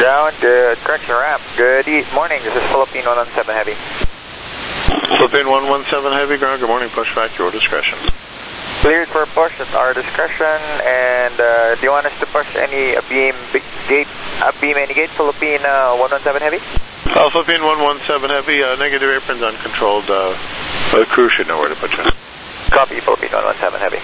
Ground, correction ramp. Good morning, this is Philippine 117 Heavy. Philippine 117 Heavy, ground, good morning, push back, your discretion. Cleared for push at our discretion, and do you want us to push any beam any gate, Philippine 117 Heavy? Philippine 117 Heavy, negative apron's uncontrolled, the crew should know where to put you. Copy, Philippine 117 Heavy.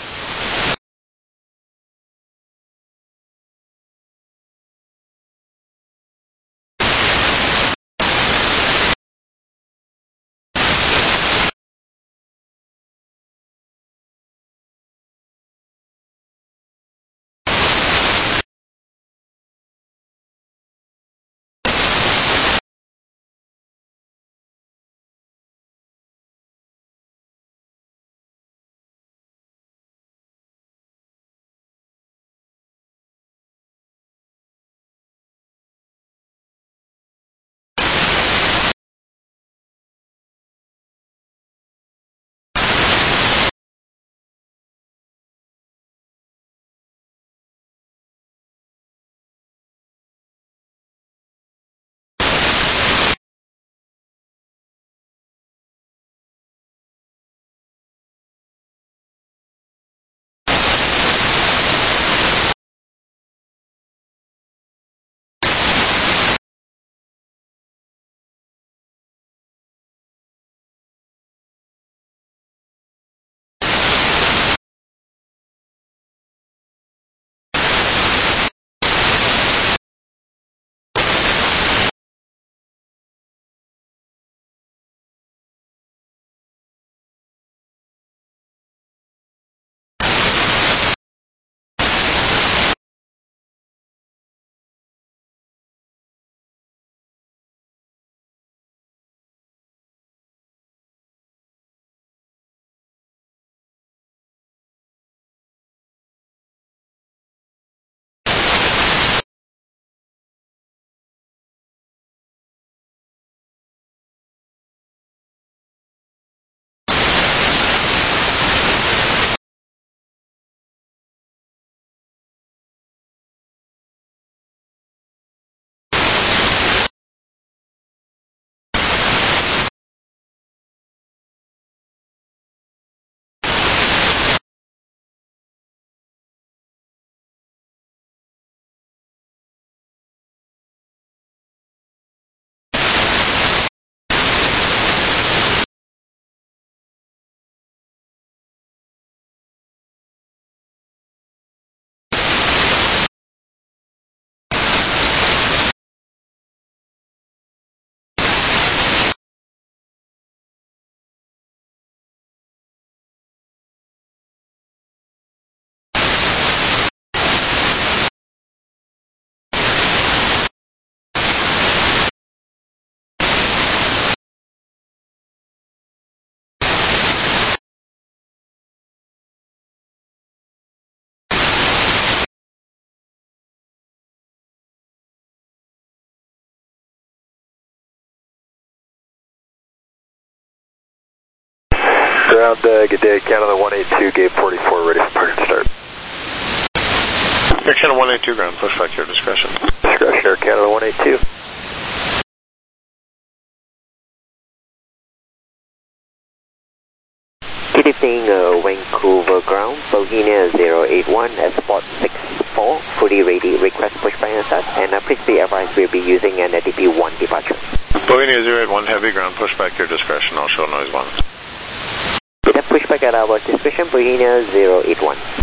Ground, good day, Canada 182, gate 44, ready for push and start. Air Canada 182, ground, push back, your discretion. Discretion, Air Canada 182. Good evening, Vancouver ground, Bohemia 081, Spot 64, fully ready, request pushback and start, and please be advised we'll be using an DP1 departure. Bohemia 081 Heavy, ground, push back, your discretion, all show noise 1. Pushback at our discretion, Bohemia 081.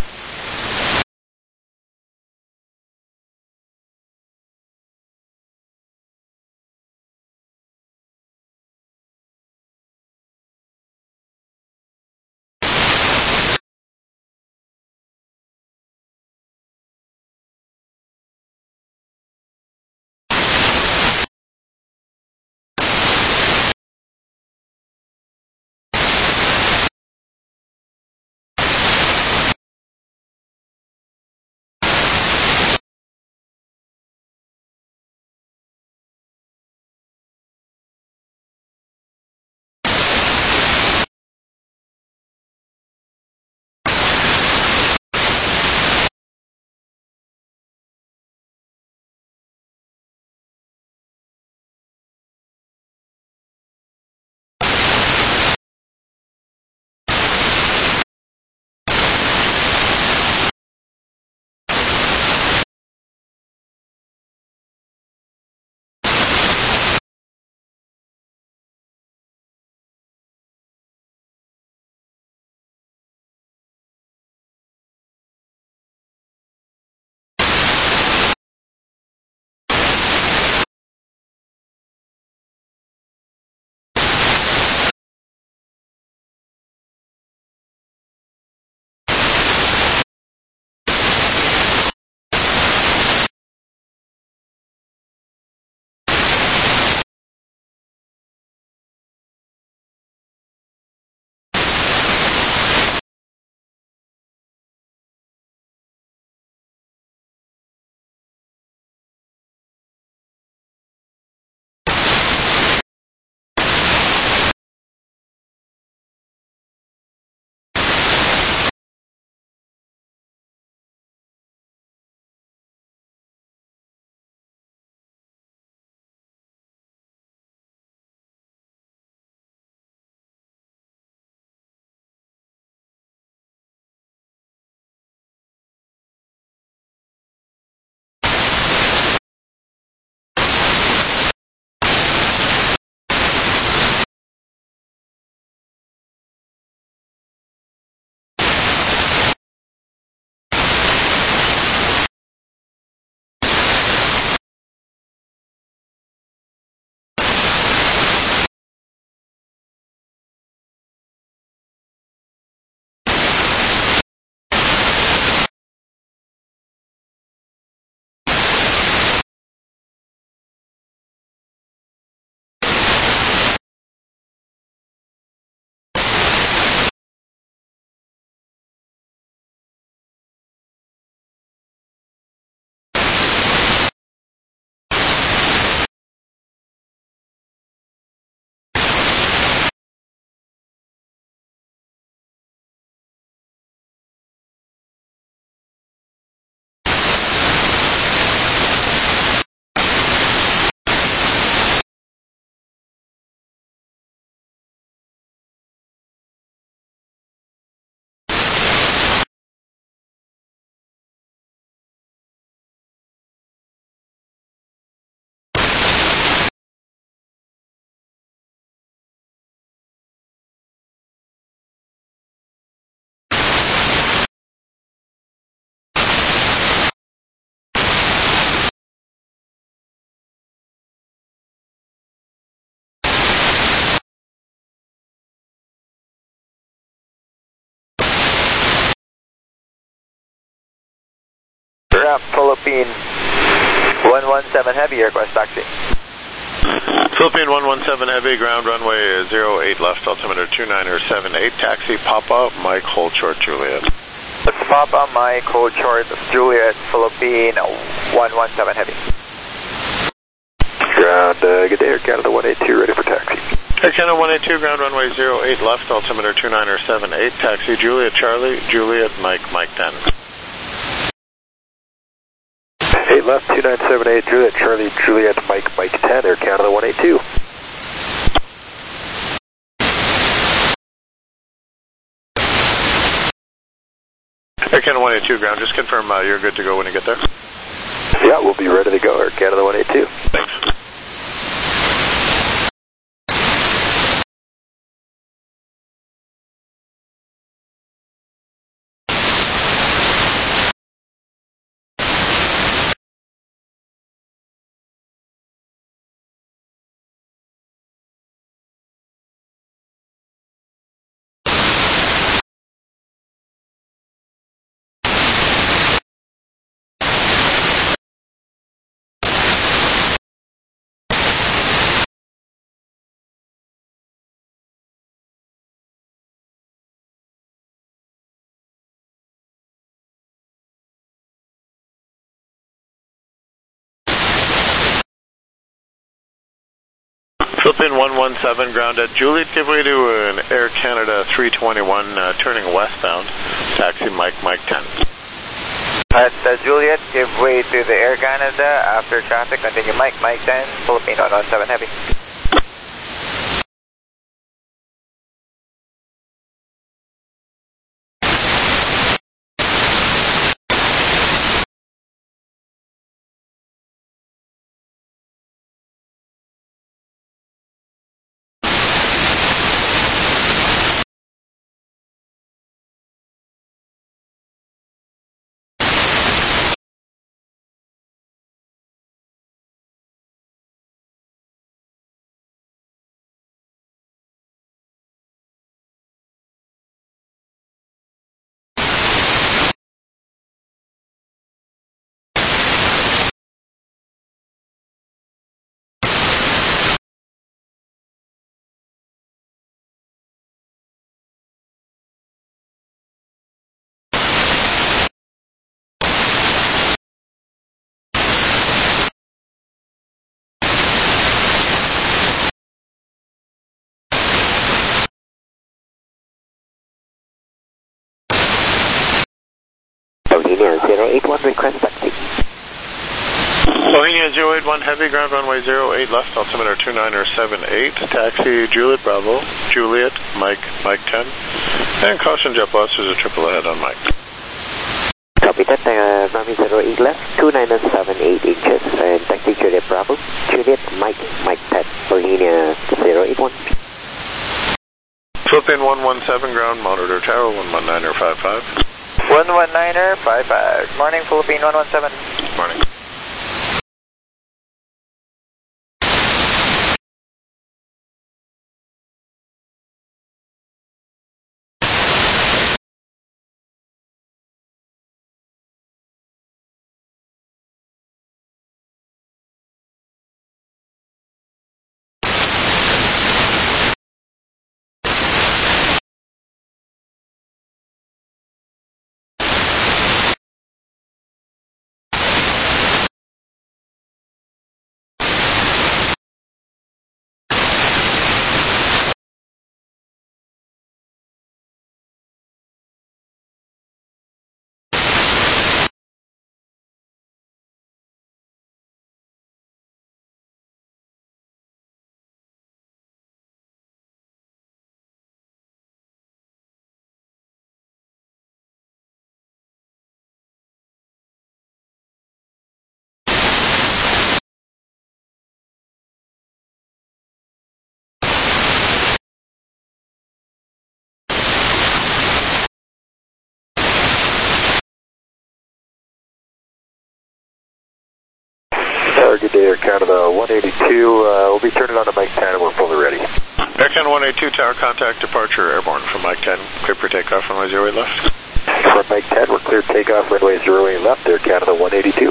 Ramp Philippine 117 Heavy, request taxi. Philippine 117 Heavy, ground runway 08 left, altimeter 2978, taxi Papa, Mike, hold short, Juliet. It's Papa, Mike, hold short, Juliet, Philippine 117 Heavy. Ground, good day, Air Canada 182, ready for taxi. Air Canada 182, ground runway 08 left, altimeter 2978, taxi Juliet, Charlie, Juliet, Mike, Mike 10. 8 left, 2978, Juliet, Charlie, Juliet, Mike, Mike 10, Air Canada 182. Air Canada 182, ground, just confirm you're good to go when you get there. Yeah, we'll be ready to go, Air Canada 182. Thanks. Philippine 117, ground at Juliet, give way to an Air Canada 321 turning westbound, taxi Mike, Mike 10. At Juliet, give way to the Air Canada after traffic, continue Mike, Mike 10, Philippine 117 Heavy. Bohemia 081, request taxi. Bohemia 081 Heavy, ground runway 08 left, altimeter 2978, taxi Juliet Bravo, Juliet, Mike, Mike 10, and caution JetBlue, there's a triple ahead on Mike. Copy that, runway 08 left, 2978 inches, and taxi Juliet Bravo, Juliet, Mike, Mike 10, Bohemia 081. Philippine 117, ground monitor tower 119er 55. 119er 55. Morning, Philippine 117. Morning. Good day, Air Canada 182. We'll be turning on to Mike 10 and we're fully ready. Air Canada 182, tower contact departure airborne from Mike 10. Clear for takeoff, runway 08 left. For Mike 10, we're clear takeoff, runway 08 left, Air Canada 182.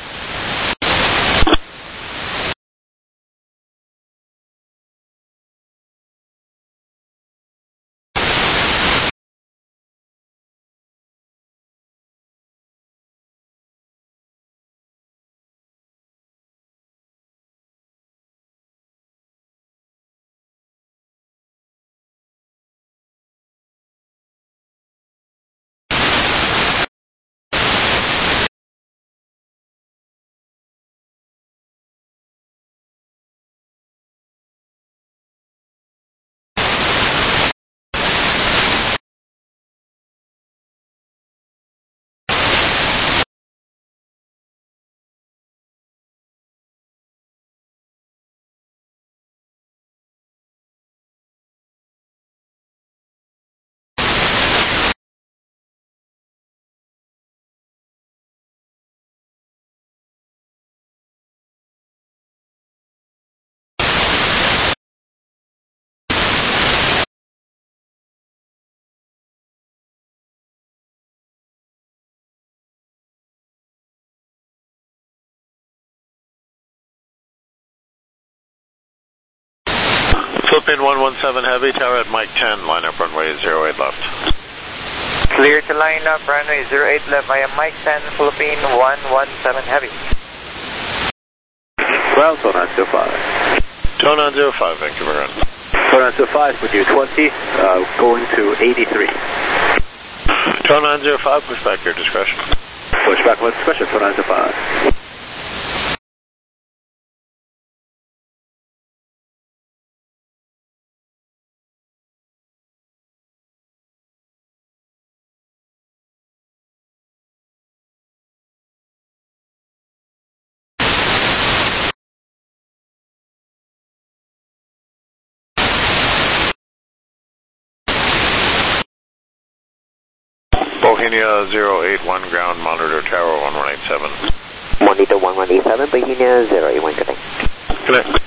Philippine 117 Heavy, tower at Mike 10, line up runway 08 left. Clear to line up runway 08 left via Mike 10, Philippine 117 Heavy. Ground, Tone 905. Tone 905, Vancouver Run. Tone 905, with you 20, going to 83. Tone 905, push back your discretion. Push back with discretion, Tone 905. Bohemia 081 ground, monitor tower 1187. Monitor 1187, Bohemia 081, connect. Connect.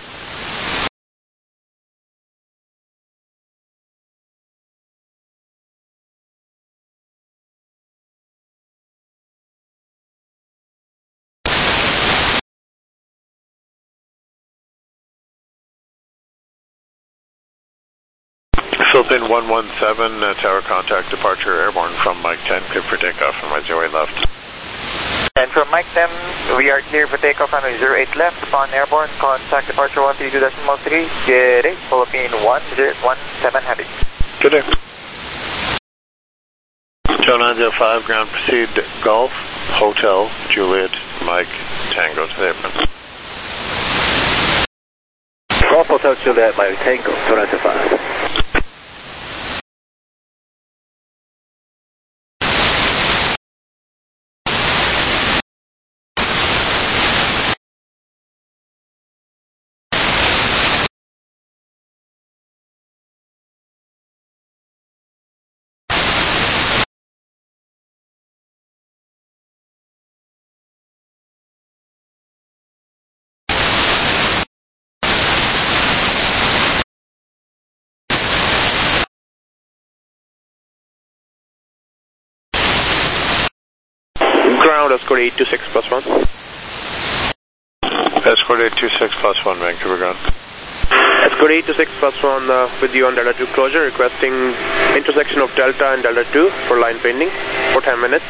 Philippine 117, tower contact departure airborne from Mike 10, clear for takeoff on my 08 left. And from Mike 10, we are clear for takeoff on 08 left. Upon airborne, contact departure 132.3, get it, Philippine 117 Heavy. Good day. Tone 905, ground proceed Golf, Hotel, Juliet, Mike, Tango to the apron. Golf Hotel Juliet, Mike Tango, Tone 905. Ground, escort 826 plus 1. Escort 826 plus 1, Vancouver ground. Escort 826 plus 1 with you on Delta 2 closure, requesting intersection of Delta and Delta 2 for line pending for 10 minutes.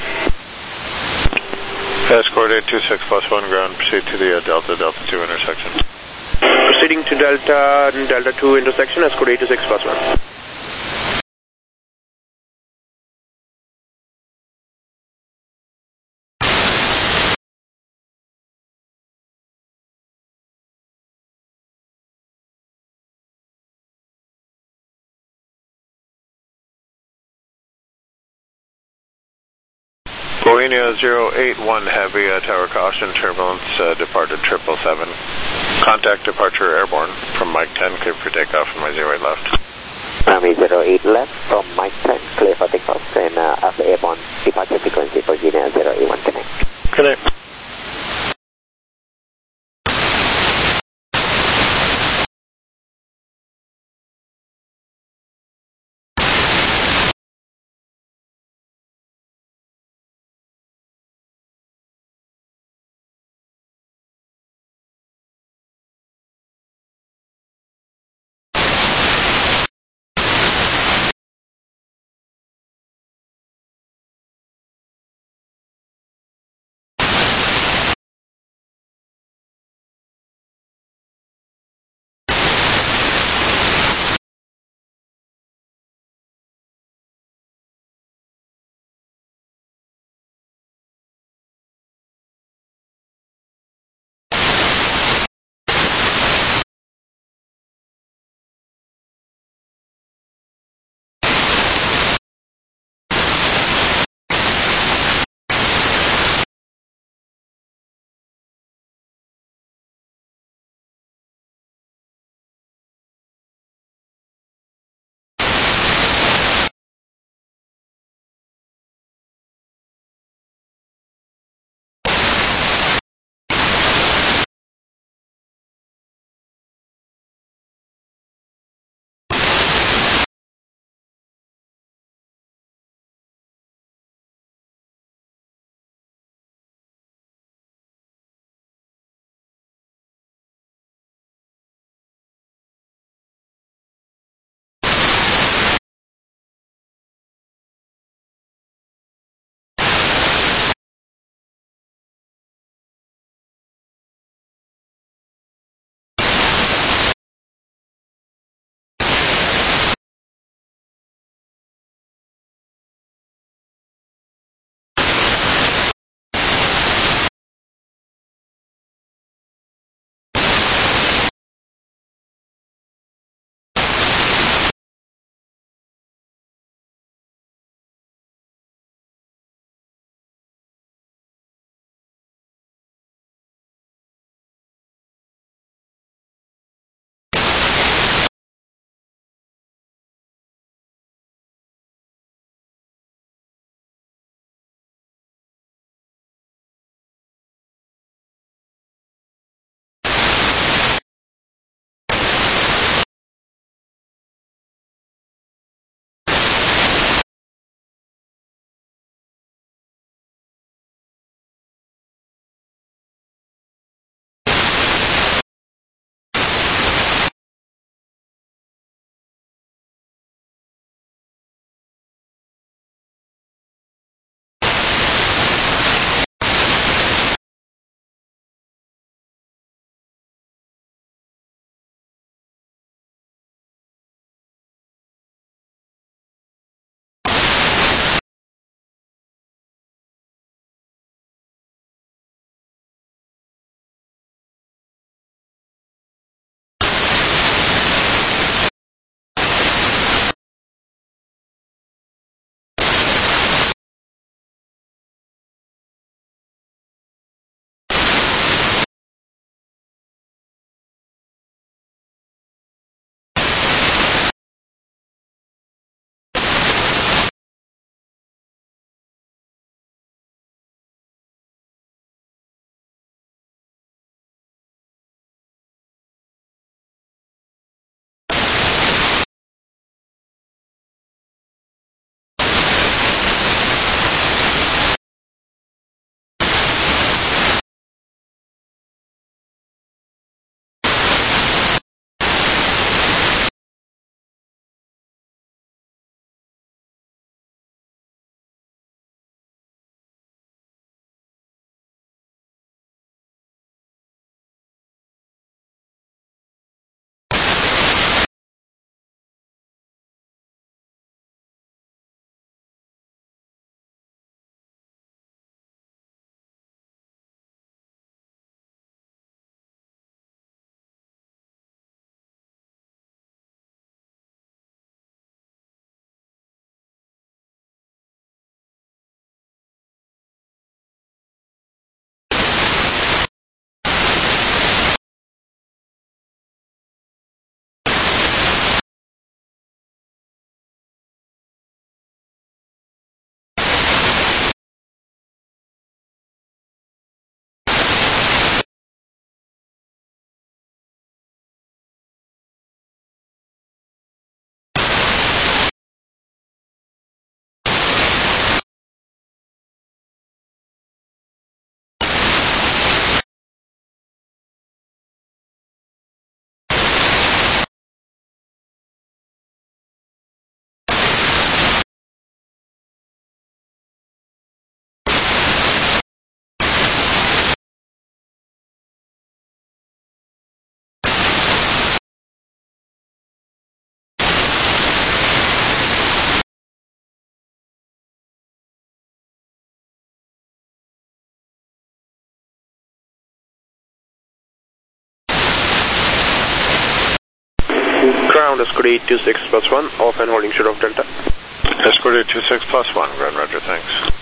Escort 826 plus 1 ground, proceed to the Delta 2 intersection. Proceeding to Delta and Delta 2 intersection, escort 826 plus 1. Bohemia 081 Heavy, tower caution, turbulence, departed 777. Contact departure airborne from Mike 10, clear for takeoff on my 08 left. Runway 08 left from Mike 10, clear for takeoff, and after airborne, departure frequency Bohemia 081, connect. Connect. ground, Escort 826+1, off and holding short of Delta. Escort 826+1, Grand Roger, thanks.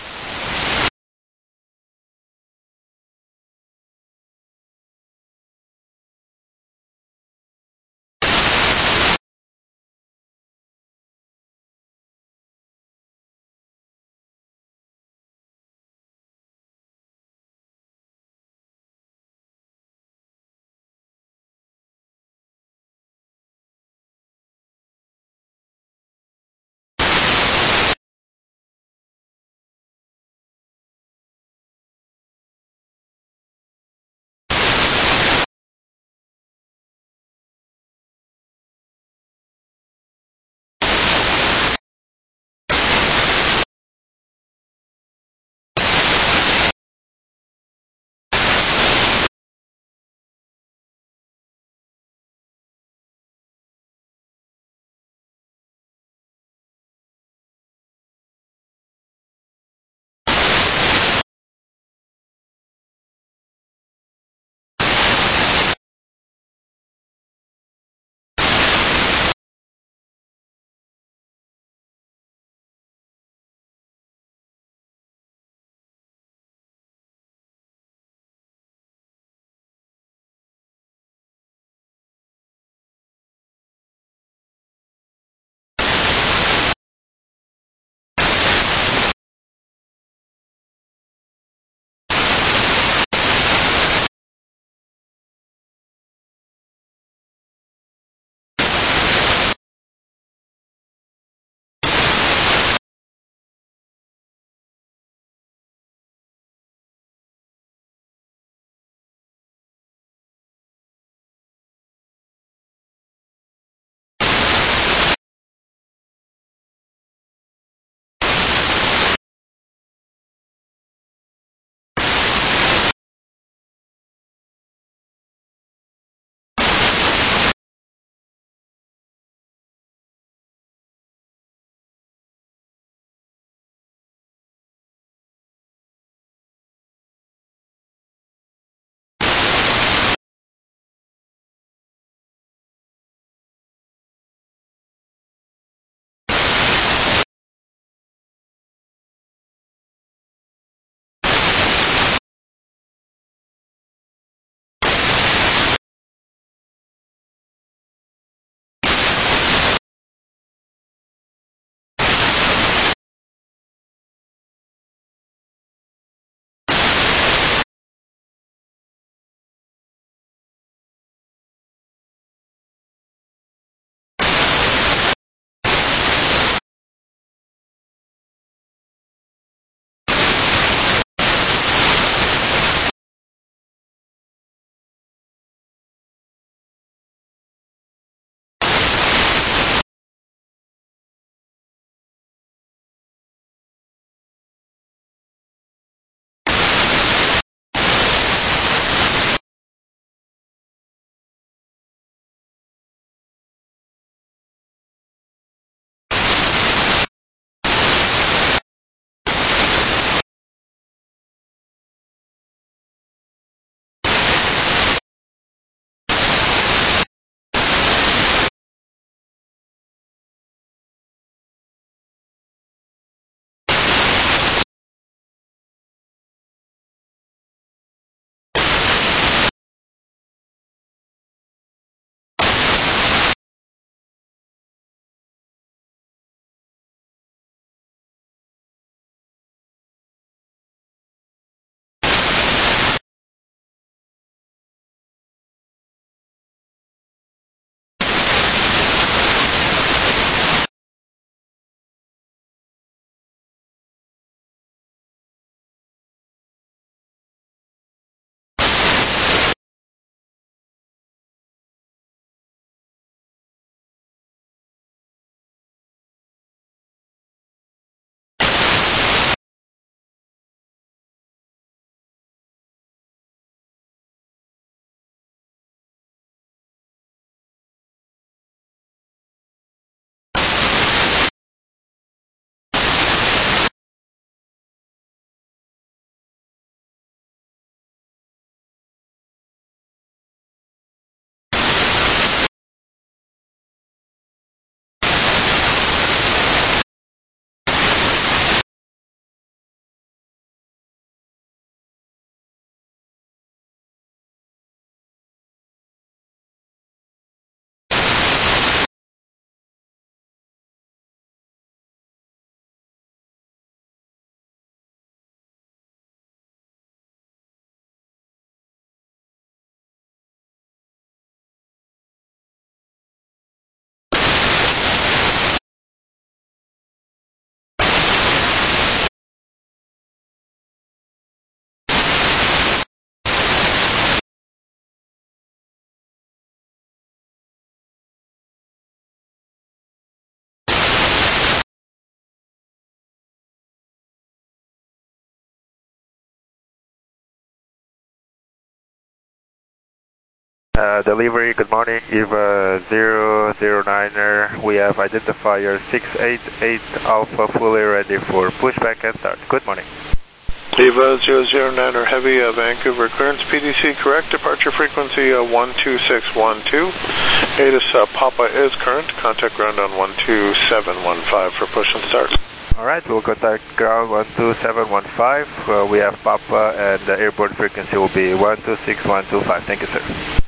Delivery, good morning. EVA 009er, we have identifier 688 Alpha fully ready for pushback and start. Good morning. EVA 009er Heavy, Vancouver clearance, PDC correct, departure frequency 12612. ATIS Papa is current, contact ground on 12715 for push and start. Alright, we'll contact ground 12715. We have Papa and the airborne frequency will be 126125. Thank you, sir.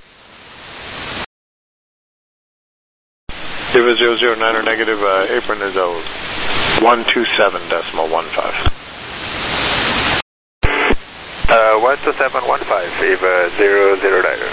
EVA 009er negative, apron is 127.15. 12715, EVA 009er.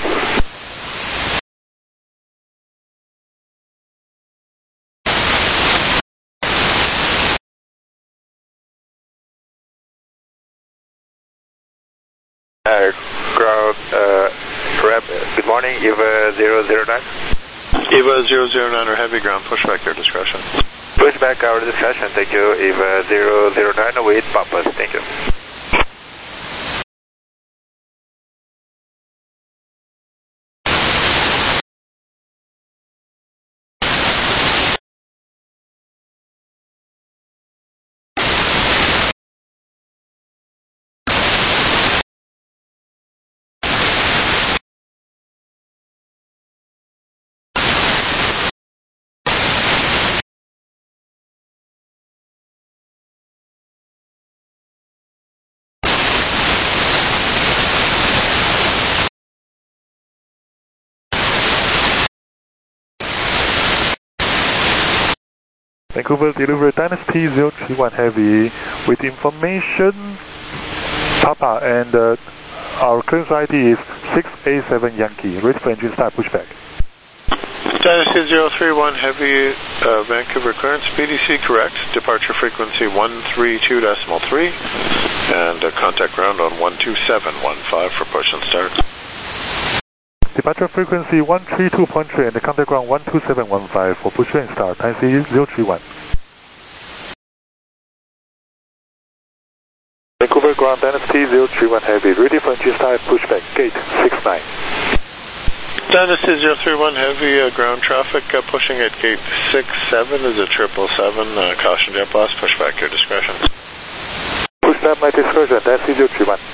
Ground, good morning, EVA 009. EVA 009er Heavy, ground pushback, your discretion. Pushback, our discretion, thank you. EVA 009, await Papas, thank you. Vancouver delivery Dynasty 031 Heavy with information Papa and our clearance ID is 687 Yankee. Ready for engine start pushback. Dynasty 031 Heavy, Vancouver clearance, PDC correct, departure frequency 132.3 and contact ground on 12715 for push and start. Departure frequency 132.3 and contact ground 12715 for push and start. Dynasty 031. Vancouver ground Dynasty 031 Heavy, ready for engine start pushback, gate 69. Dynasty 031 Heavy, ground traffic pushing at gate 67 is a 777, caution jet blast, pushback your discretion. Pushback my discretion, Dynasty 031.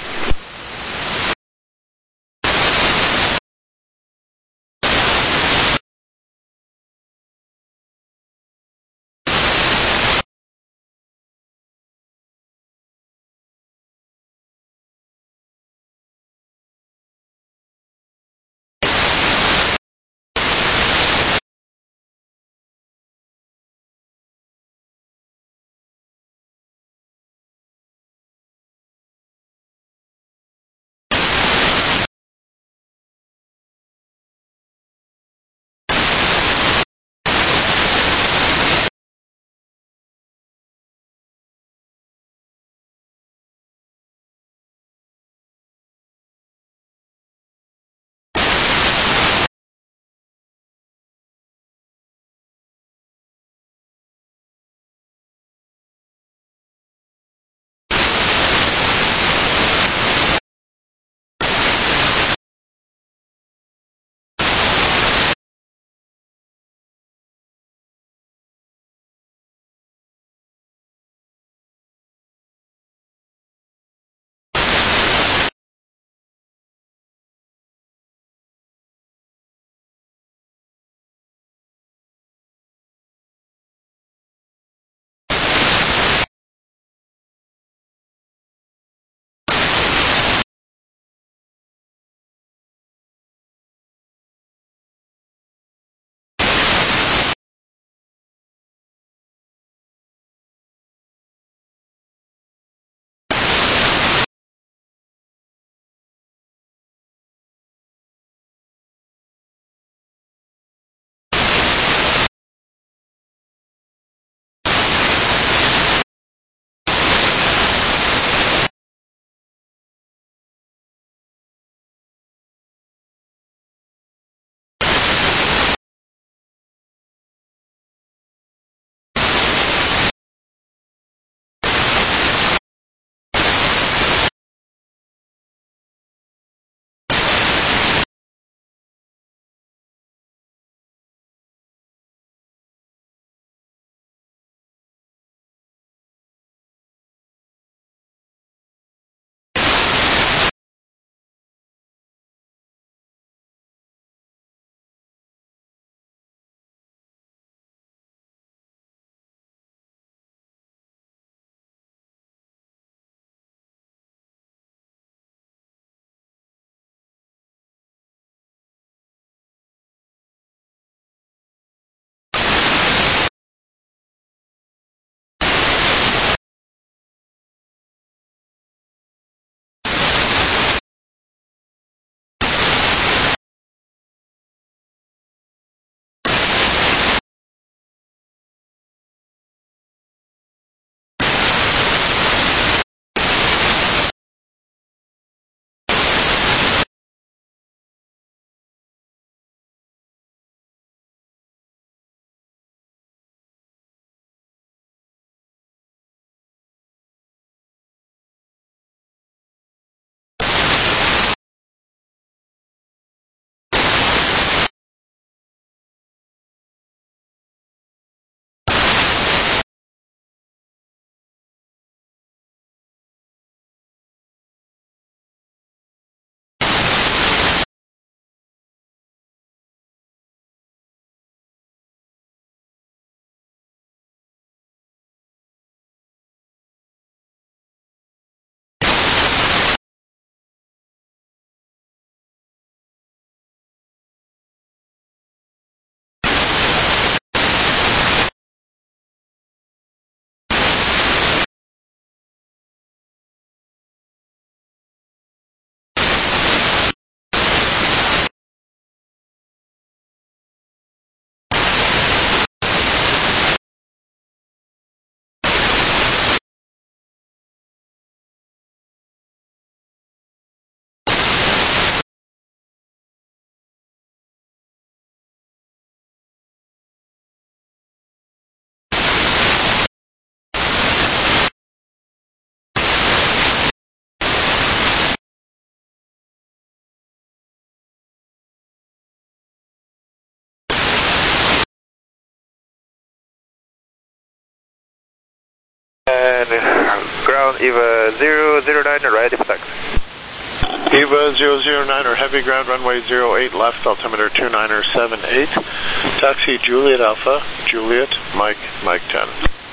And ground EVA 009, ready for taxi. EVA 009, heavy ground runway 08 left, altimeter 2978. Taxi Juliet Alpha, Juliet, Mike, Mike 10.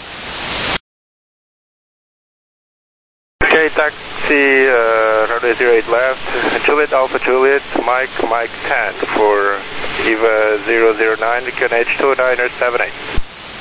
Okay, taxi runway 08 left, Juliet Alpha, Juliet, Mike, Mike 10 for EVA 009, QNH 2978.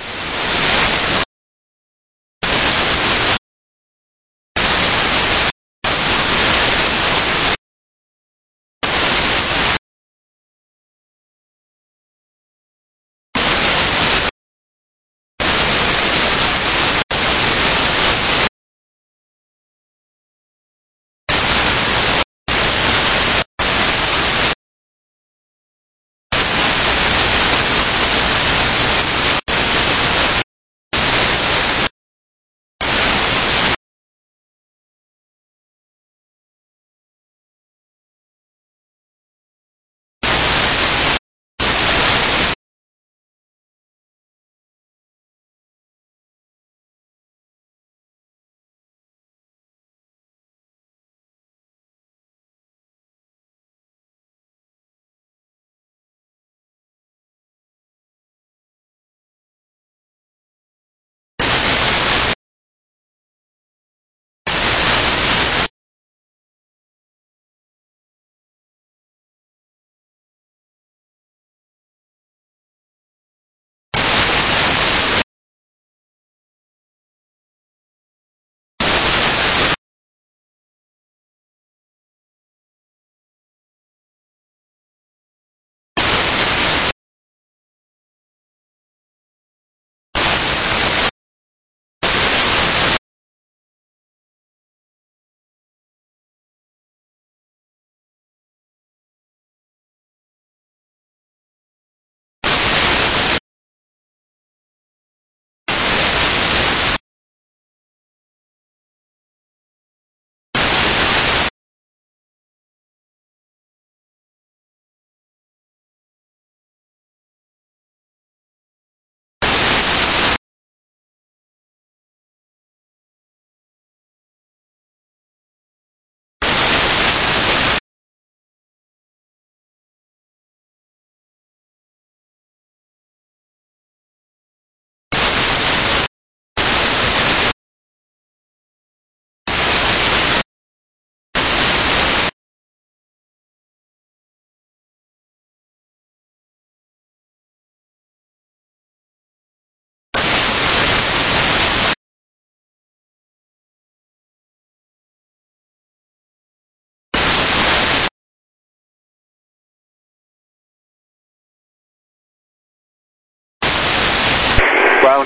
Ground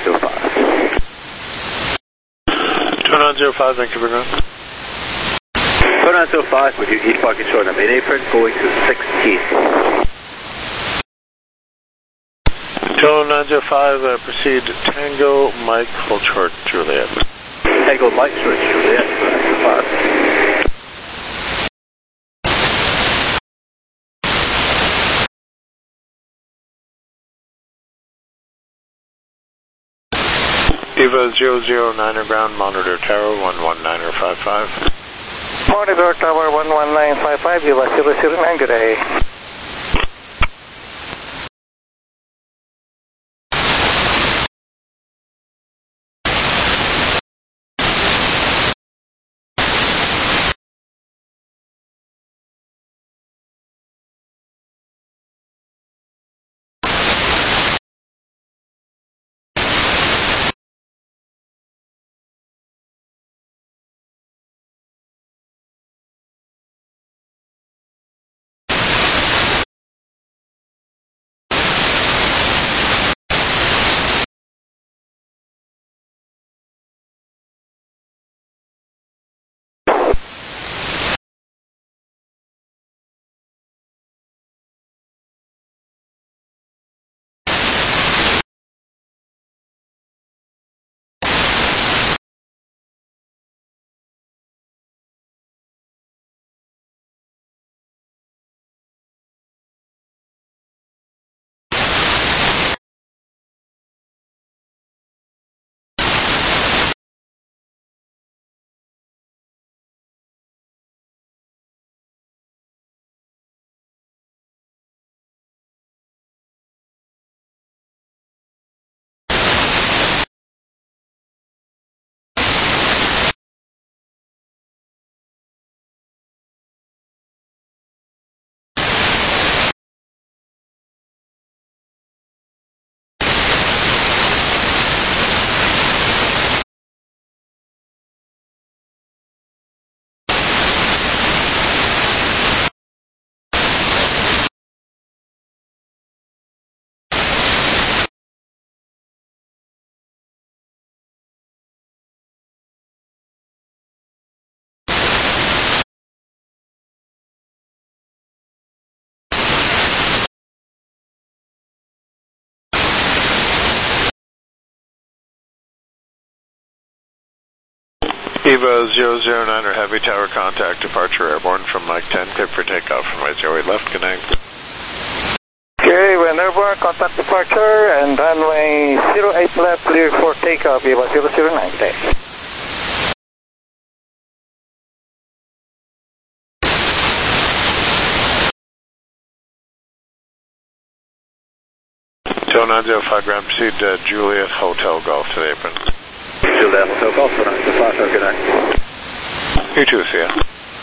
2905. 2905, Vancouver ground. 2905 with you eastbound control number 8 apron going to 16. 2905, proceed Tango, Mike, hold short, Juliet. Tango, Mike, short, Juliet, 2905. EVA 009 ground, monitor tower 11955. Monitor tower 11955, EVA 009, good day. Eva 009 or Heavy Tower contact, departure airborne from Mike 10, clear for takeoff from my 08 left, good night. Okay, when airborne, contact departure and runway 08 left, clear for takeoff, Eva 009, thanks. Tow 905 ground, proceed to Juliet Hotel Golf to the apron. Juliet Hotel Golf, good night. You too, see ya.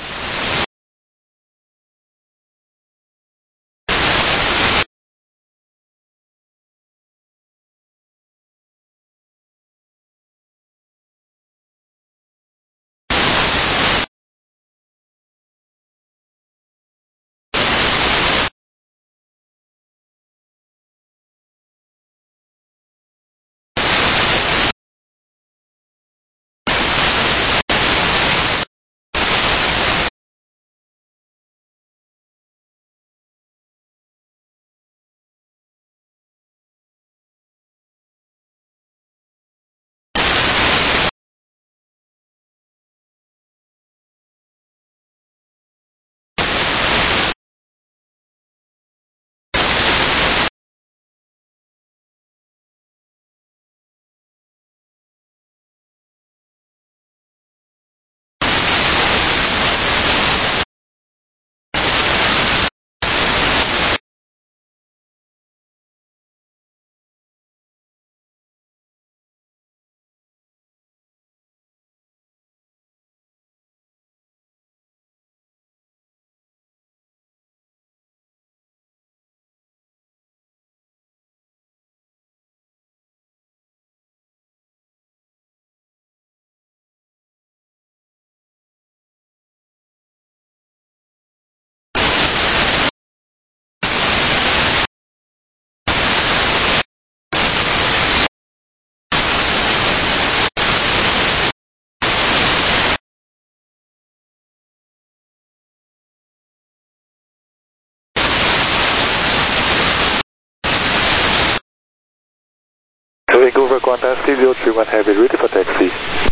Vancouver, contact C031 Heavy, ready for taxi.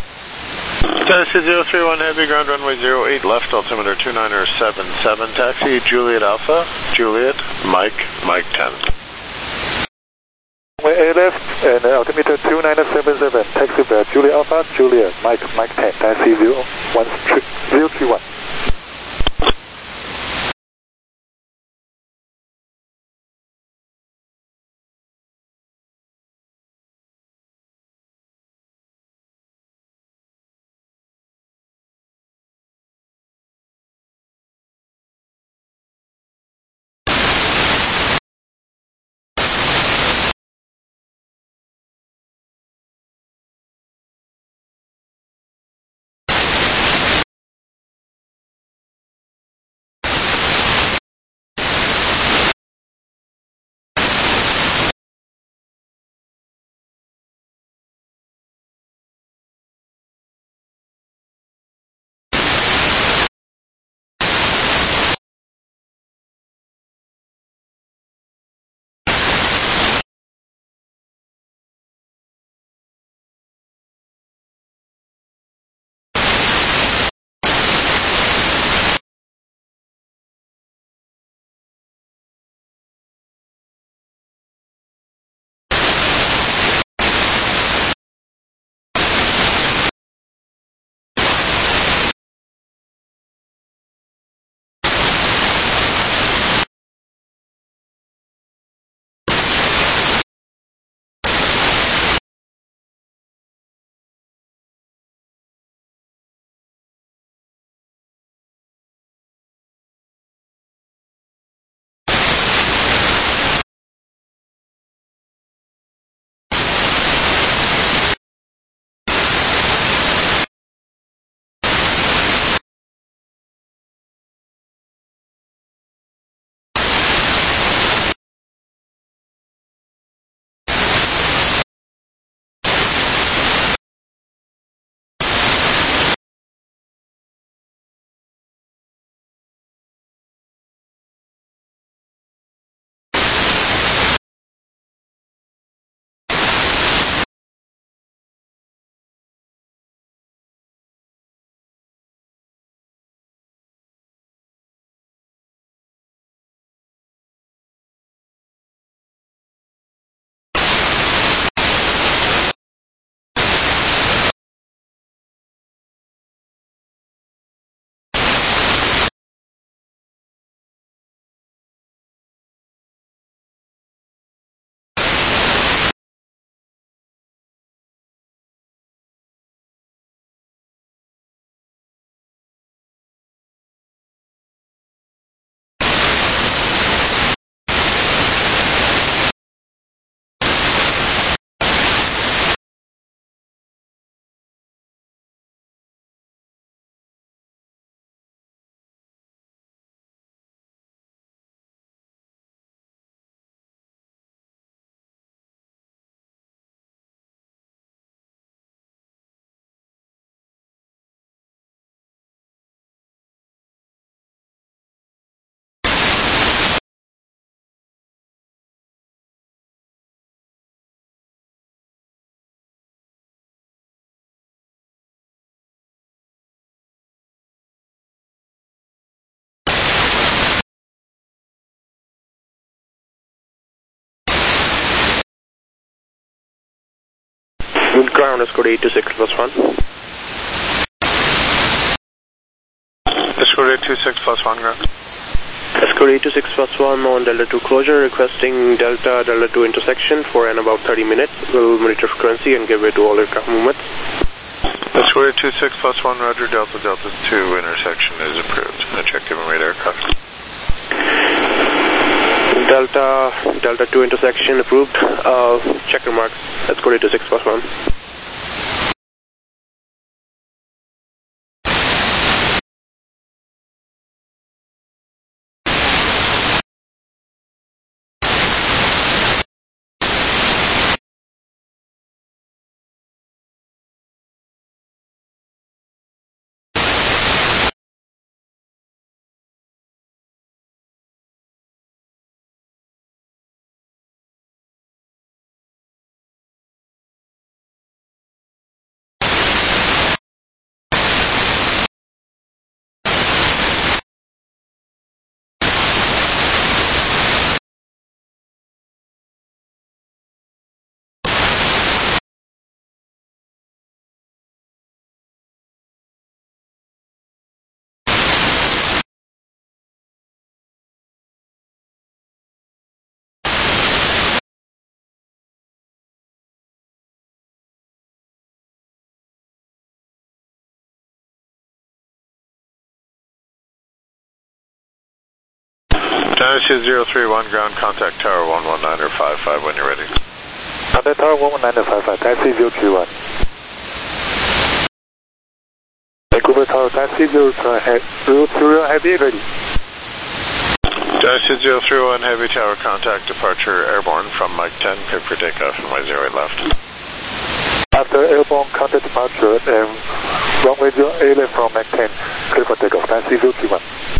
Tennessee 031 Heavy, ground runway 08 left, altimeter 2977, taxi Juliet Alpha, Juliet, Mike 10. Runway A left and altimeter 2977, taxi Juliet Alpha, Juliet, Mike 10, taxi 031. Ground escort 826 plus 1. Escort 826 plus 1, ground. Escort 826 plus 1 on Delta 2 closure, requesting Delta 2 intersection for an about 30 minutes. We'll monitor frequency and give way to all aircraft movements. Escort 826 plus 1, roger, Delta 2 intersection is approved. I check given weight aircraft. Delta 2 intersection approved. Checker marks. Escort 826 plus 1. Dynasty 031, ground, contact tower 119.55 when you're ready. Contact tower 119.55, taxi 031. Vancouver Tower, taxi 031 heavy ready. Dynasty 031, heavy tower, contact departure airborne from Mike 10, clear for takeoff and Y08 left. After airborne contact departure, runway 08 left from Mike 10, clear for takeoff, taxi 031.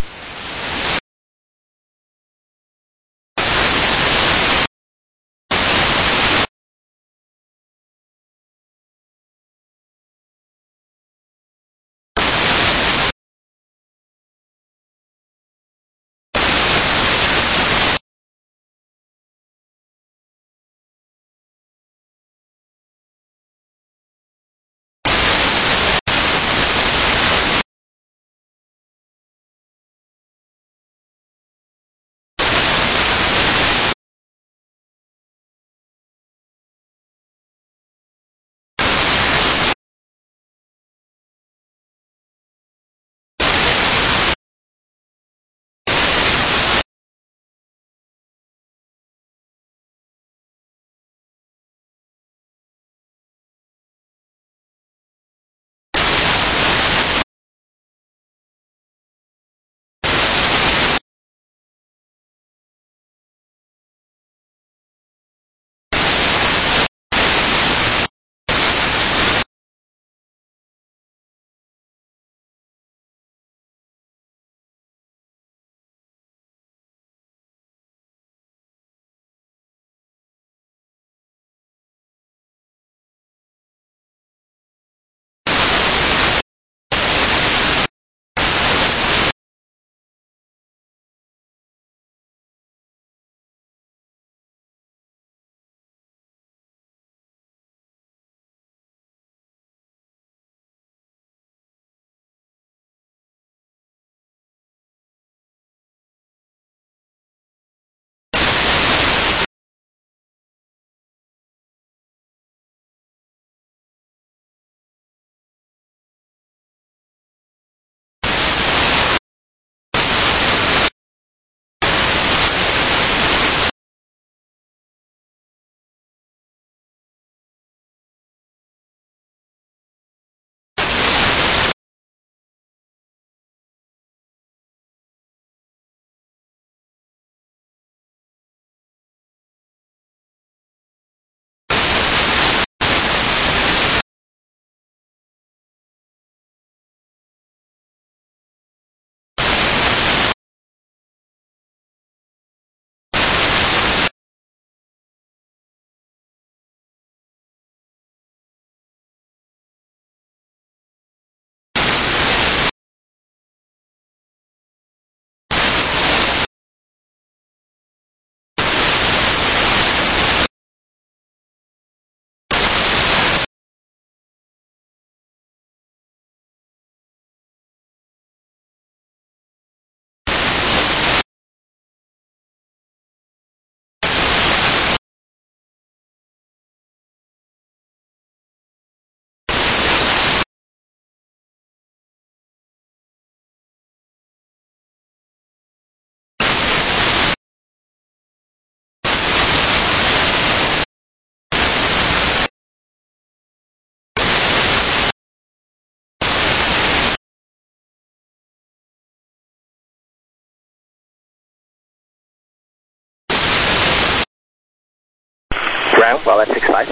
Ground, well, that's 65.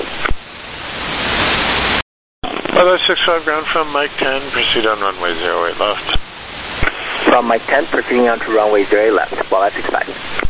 Well, that's 65 ground from Mike 10, proceed on runway 08 left. From Mike 10, proceeding on to runway 08 left, well, that's 65.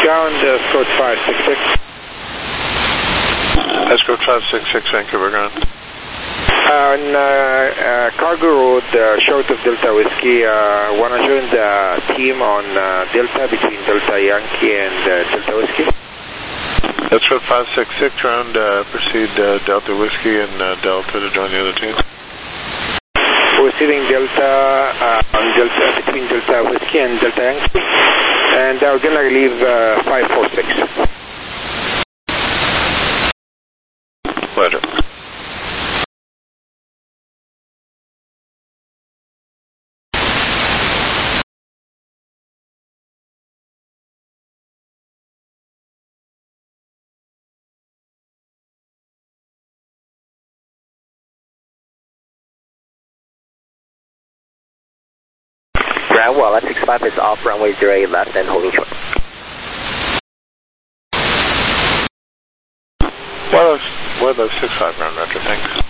ground, Escort 566. Escort 566, Vancouver ground. On Cargo Road, short of Delta Whiskey, want to join the team on Delta between Delta Yankee and Delta Whiskey. Escort 566 ground, proceed Delta Whiskey and Delta to join the other teams. Proceeding Delta between Delta Whiskey and Delta Yankee, and we're gonna leave 546. Pleasure. Ground Walla 65 is off runway 08 left and holding short. Weather 65 ground, Roger, thanks.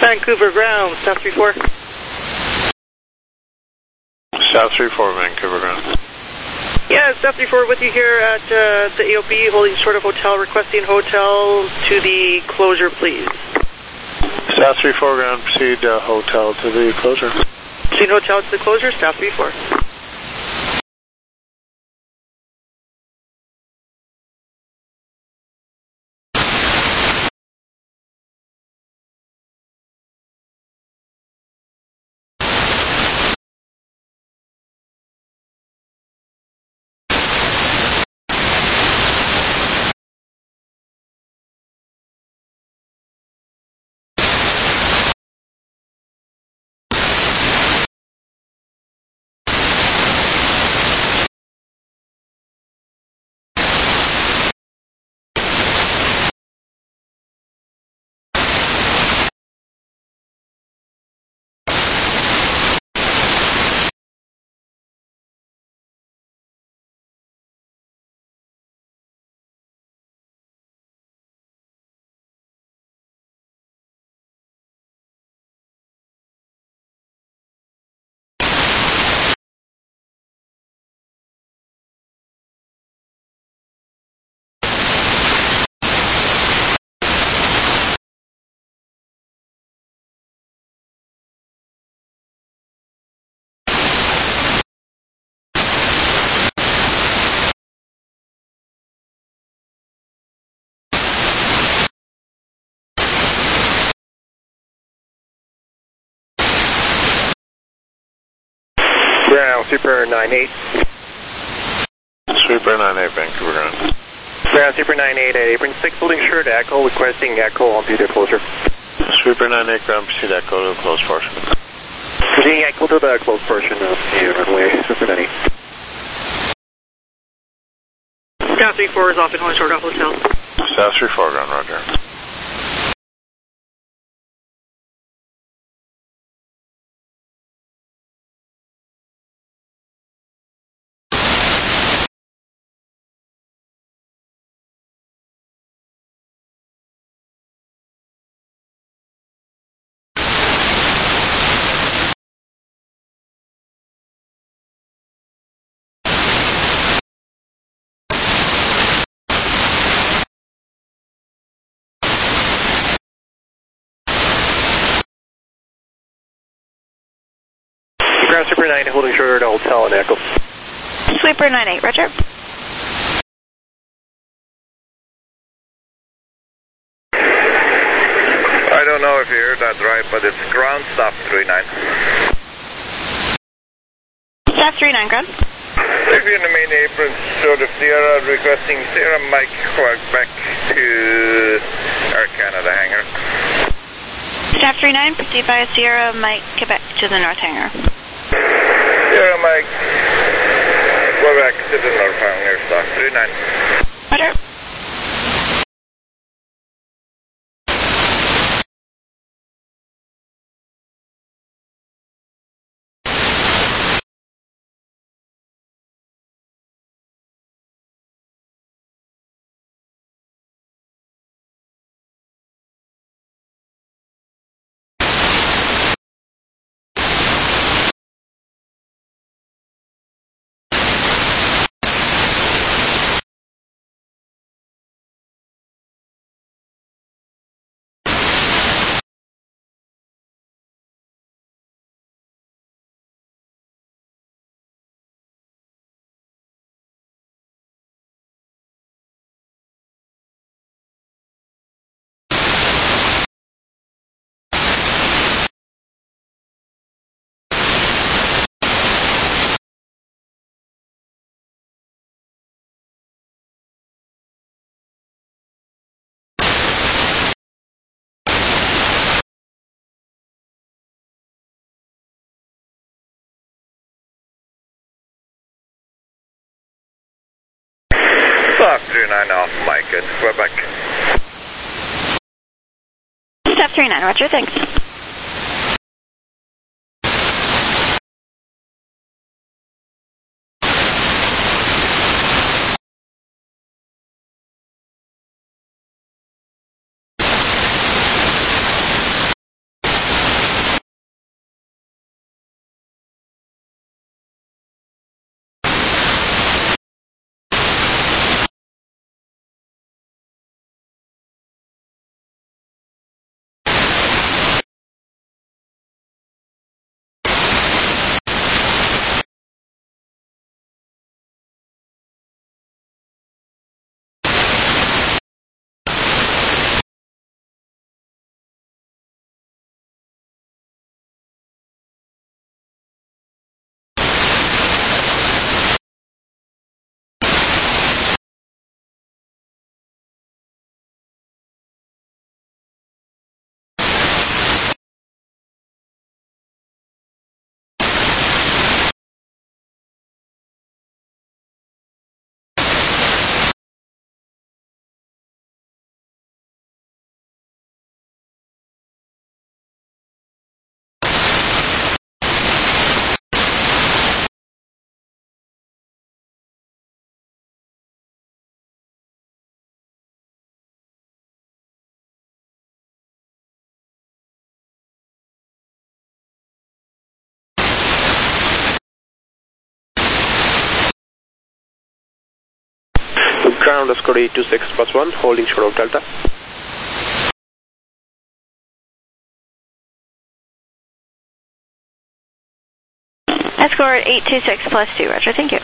Vancouver ground, Staff 34. Staff 34, Vancouver ground. Yeah, Staff 34 with you here at the AOP, holding short of hotel, requesting hotel to the closure, please. Staff 34 ground, proceed hotel to the closure. Proceed hotel to the closure, Staff 34. Ground, Super 98. Super 98, Vancouver ground. Ground, Super 98 at apron 6, holding short Echo, requesting Echo onto the closure. Super 98 ground, proceed Echo to the closed portion. Proceeding Echo to the closed portion of the runway, Super 98. Staff 34 is off in holding short of hotel. Staff 34 ground, roger. Ground, Super 98, holding short to hotel and Echo. Sweeper 98, roger. I don't know if you heard that right, but it's ground Staff 39. Staff 39, ground. If you're in the main apron, short of Sierra, requesting Sierra Mike back to Air Canada hangar. Staff 39, proceed via Sierra Mike, Quebec to the north hangar. Sierra Mike, Quebec to the north hangar, Staff 39. Roger. Staff 39 off Mike at Quebec. Staff 39, roger, thanks. Ground Escort 826+1, holding short of Delta. Escort 826+2, roger, thank you.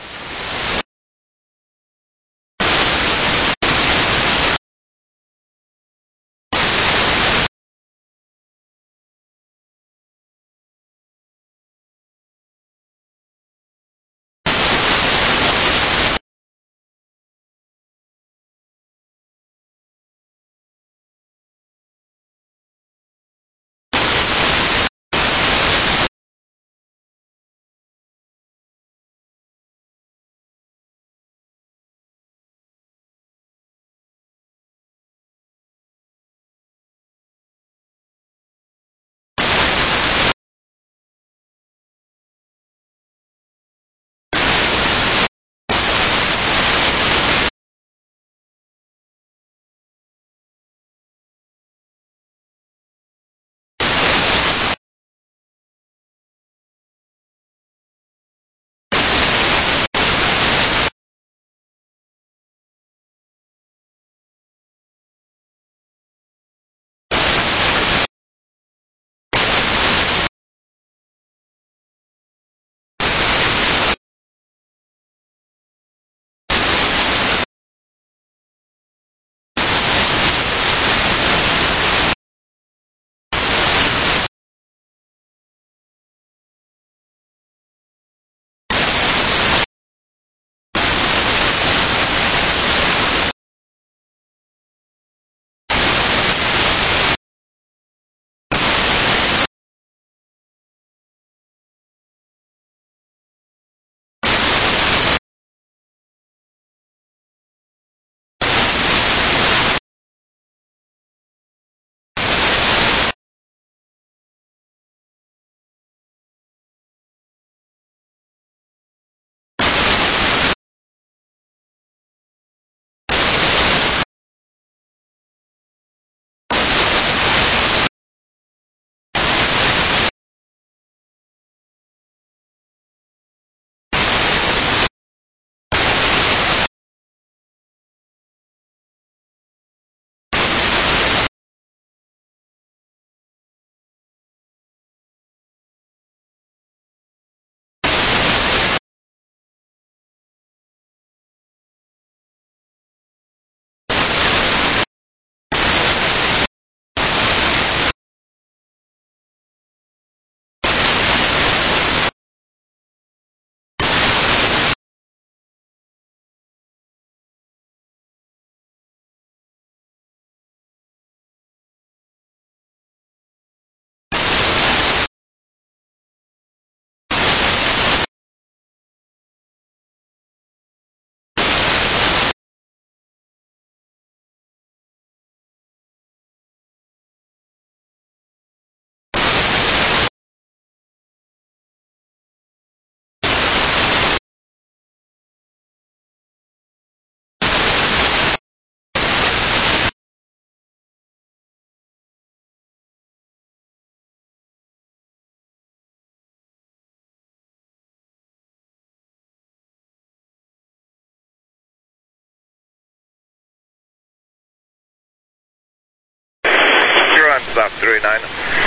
Staff 39.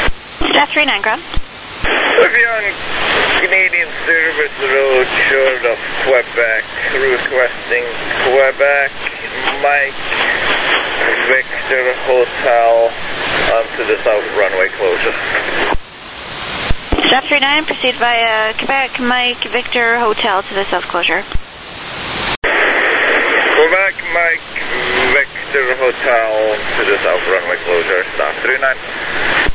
Staff 39, ground. If you're on Canadian Service Road, short of Quebec, requesting Quebec, Mike, Victor Hotel, onto the south runway closure. Staff 39, proceed via Quebec, Mike, Victor Hotel to the south closure. Quebec, Mike, Victor Hotel to the south runway closure. Staff 39.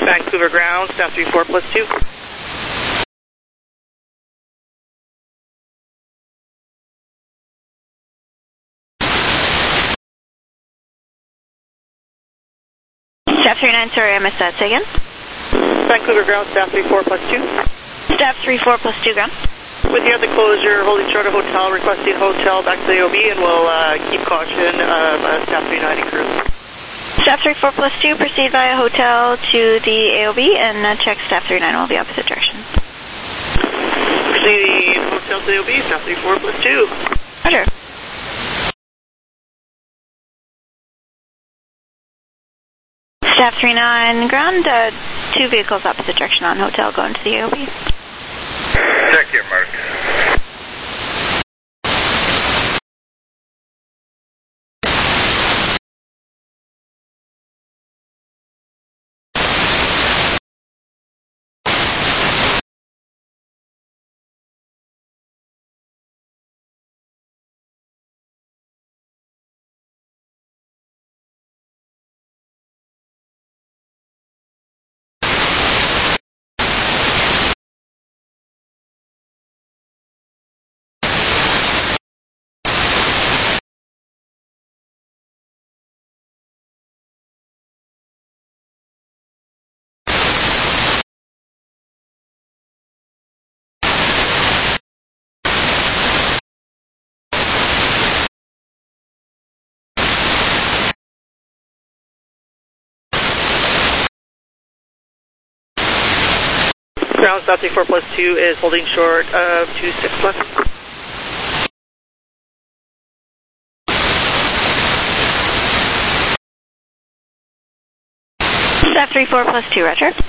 Vancouver ground, staff 34 plus 2. Staff 39, sorry, I missed that. Say again. Vancouver ground, staff 34 plus 2. Staff 34 plus 2 ground. With you at the closure, holding short of hotel, requesting hotel back to the AOB, and we'll keep caution of staff 39 and crew. Staff 34 plus 2, proceed via hotel to the AOB and check staff 39 will be opposite direction. Proceeding hotel to the AOB, staff 34 plus 2. Roger. Staff 39 ground, 2 vehicles opposite direction on hotel going to the AOB. Check here, Mark. Ground staff 34 plus 2 is holding short of 26 plus. Staff 34 plus 2, roger.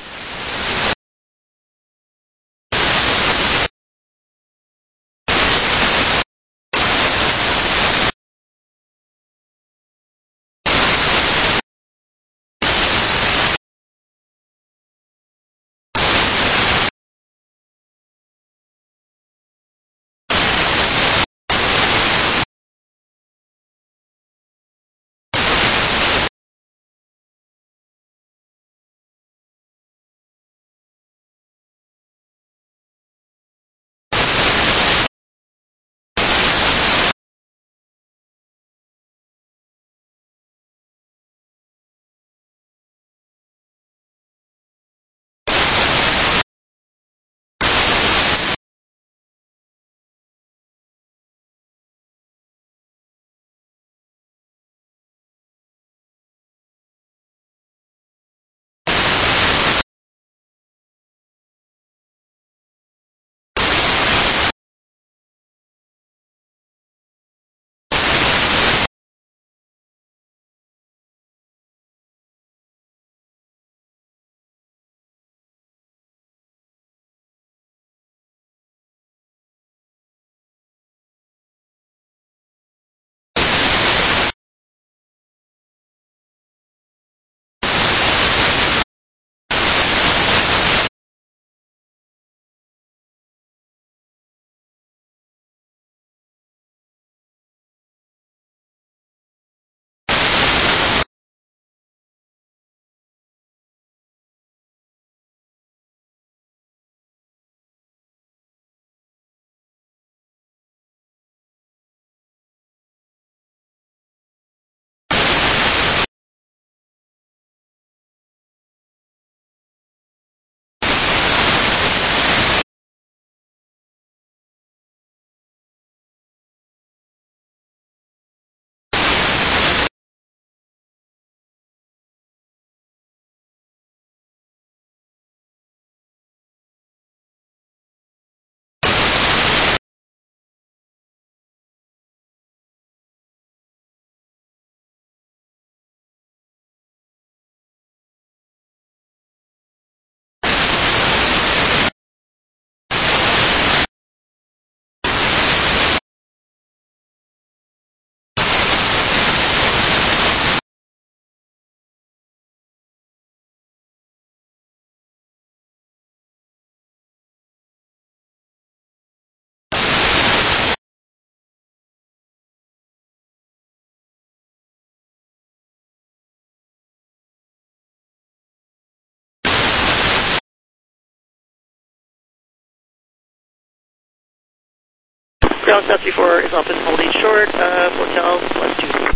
Hotel South 34 is up and holding short, Hotel +2.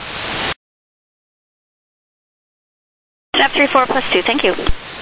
Step 34 +2, thank you.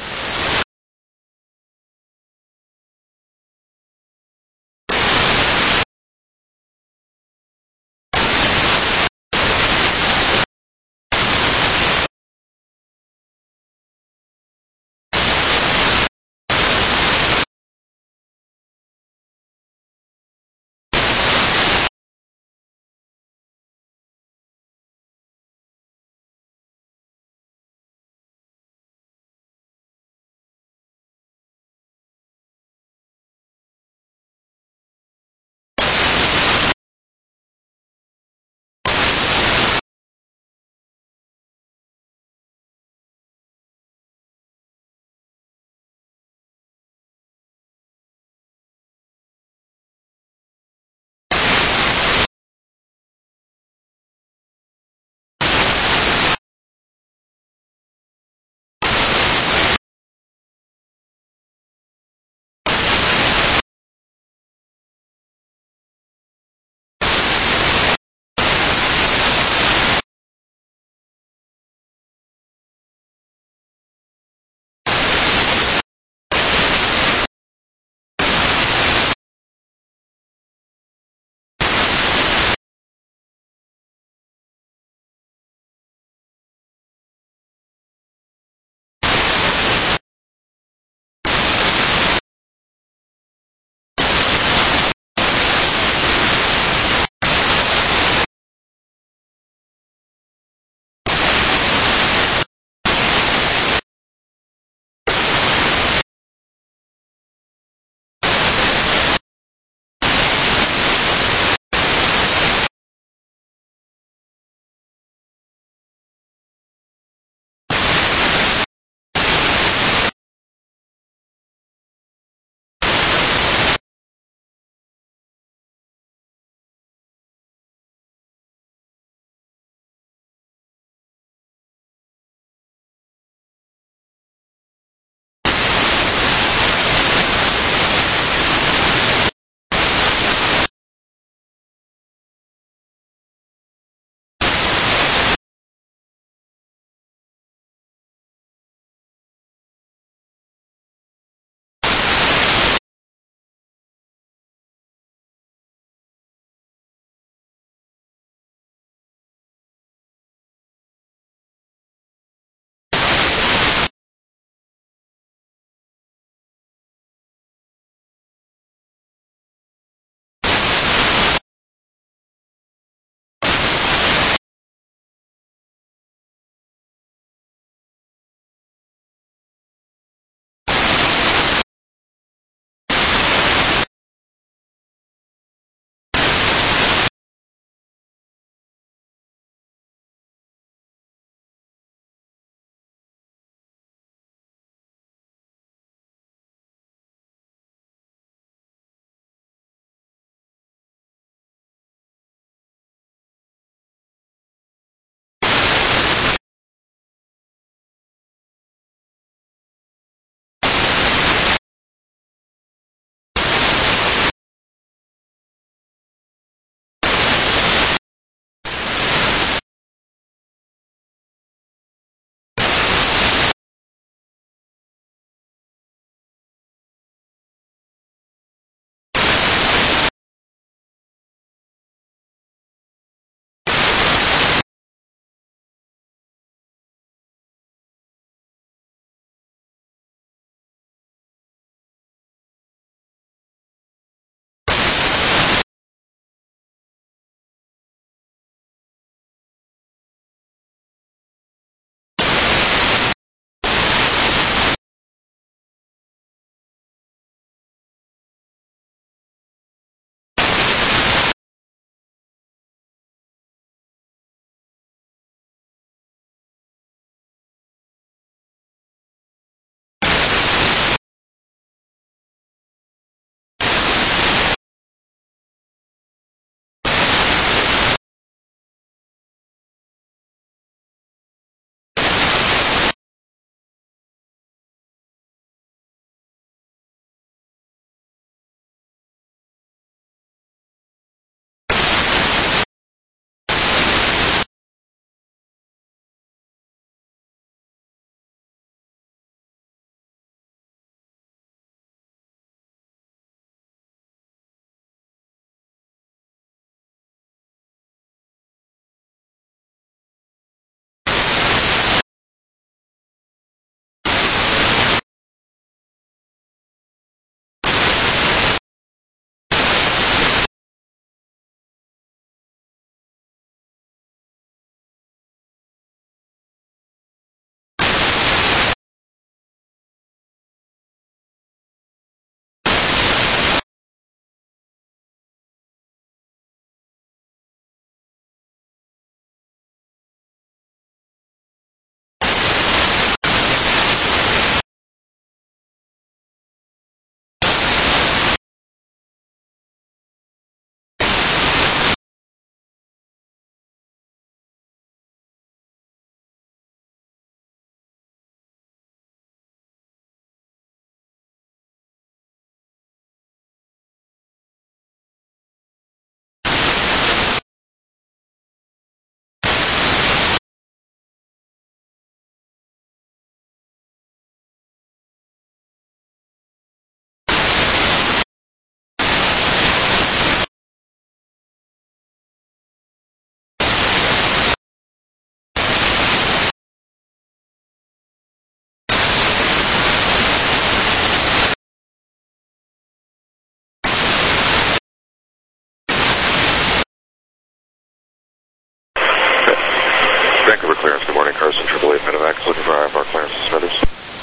clearance. Good morning, Carson, 888 Medevac, looking for IFR clearance to Smithers.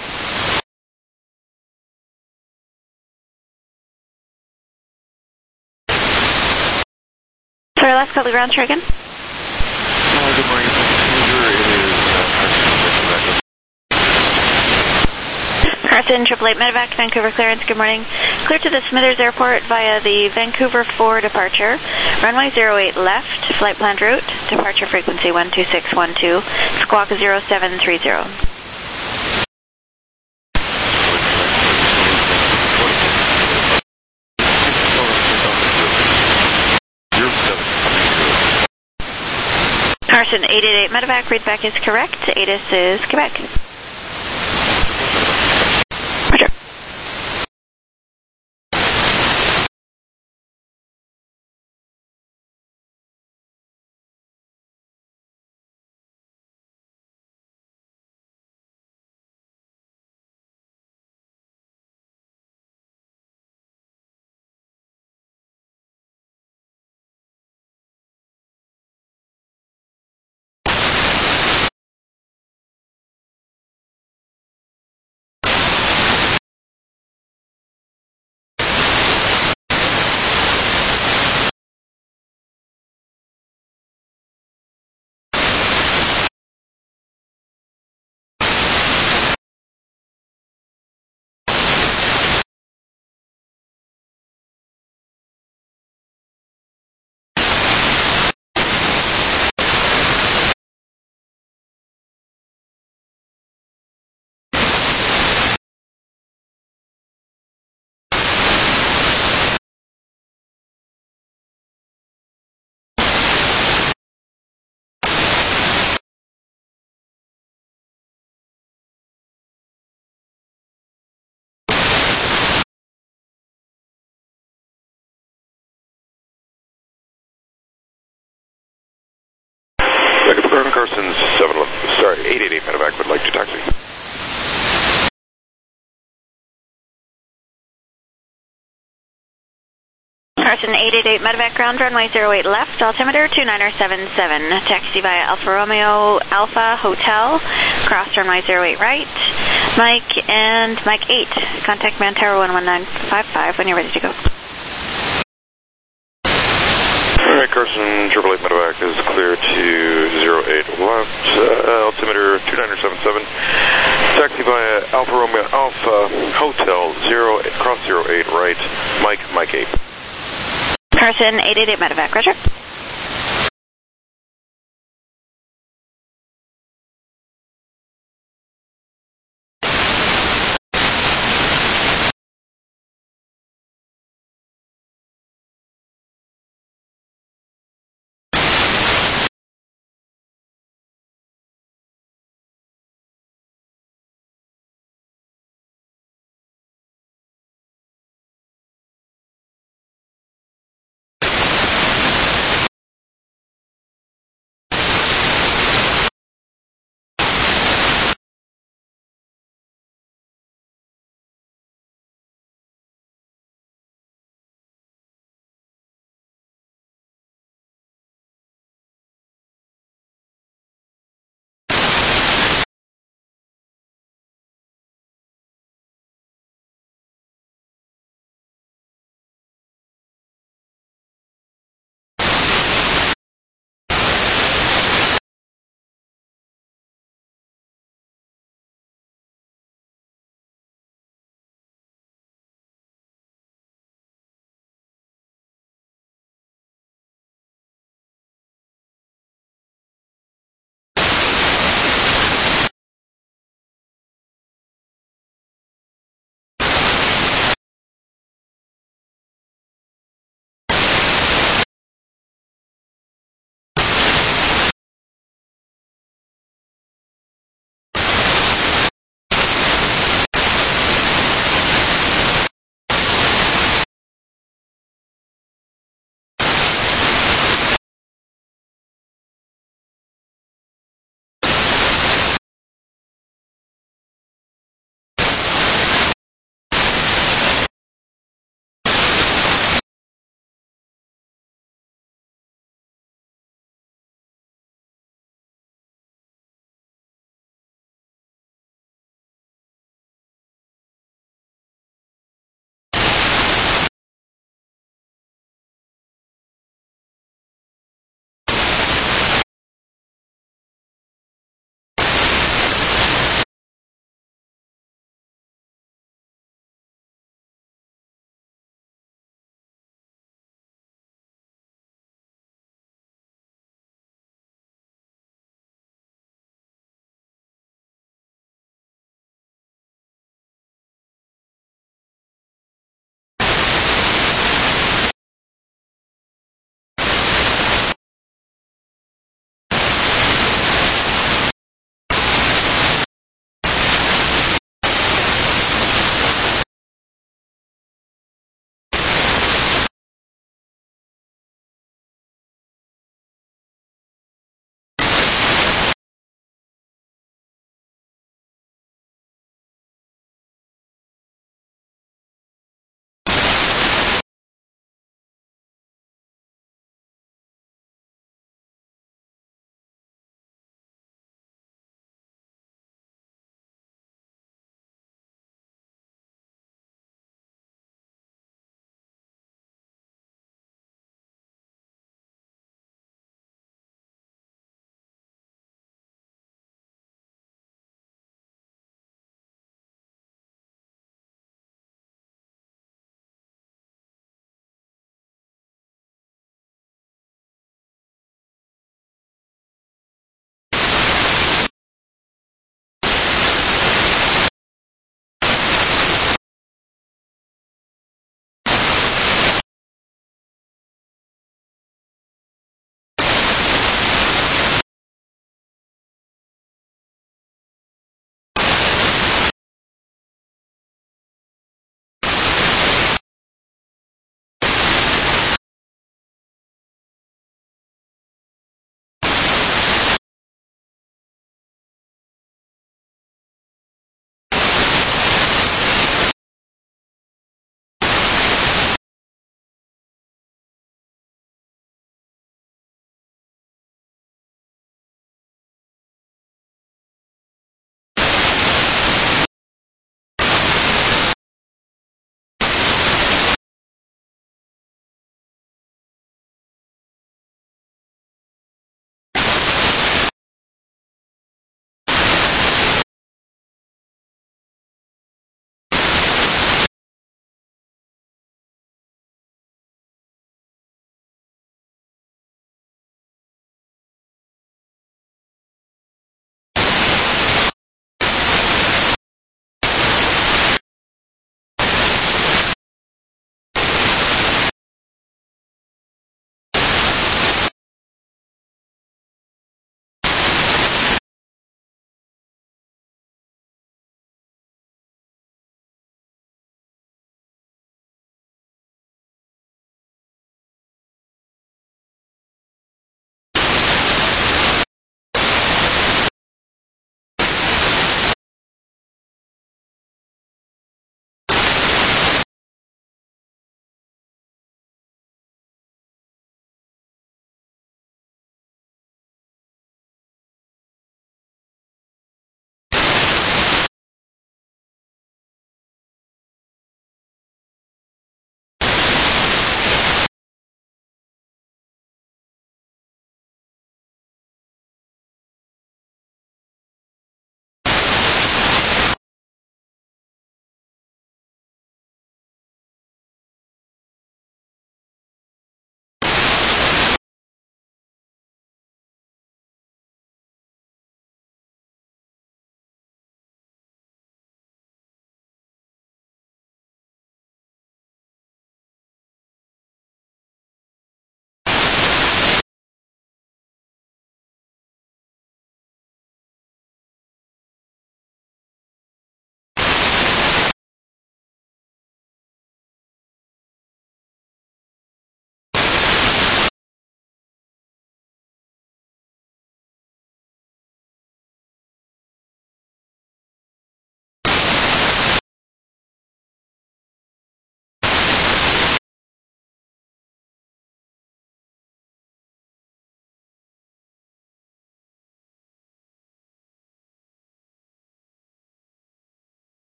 Sorry, last call to ground, try again. Good morning, Carson, 888 Medevac, Vancouver clearance, good morning. Clear to the Smithers Airport via the Vancouver 4 departure. Runway 08 left, flight planned route, departure frequency 12612, squawk 0730. Carson, 888 Medevac, readback is correct. ATIS is Quebec. Roger. Carson, 888 Medevac would like to taxi. Carson, 888 Medevac, ground runway 08 left, altimeter 2977. Taxi via Alfa Romeo Alpha Hotel, cross runway 08 right. Mike and Mike 8, contact Mantaro 11955 when you're ready to go. Alright, Carson, 888 Medevac is clear to 08 left, altimeter 2977. Taxi via Alfa Romeo Alpha Hotel, cross 08 right, Mike 8. Carson, 888 Medevac, roger.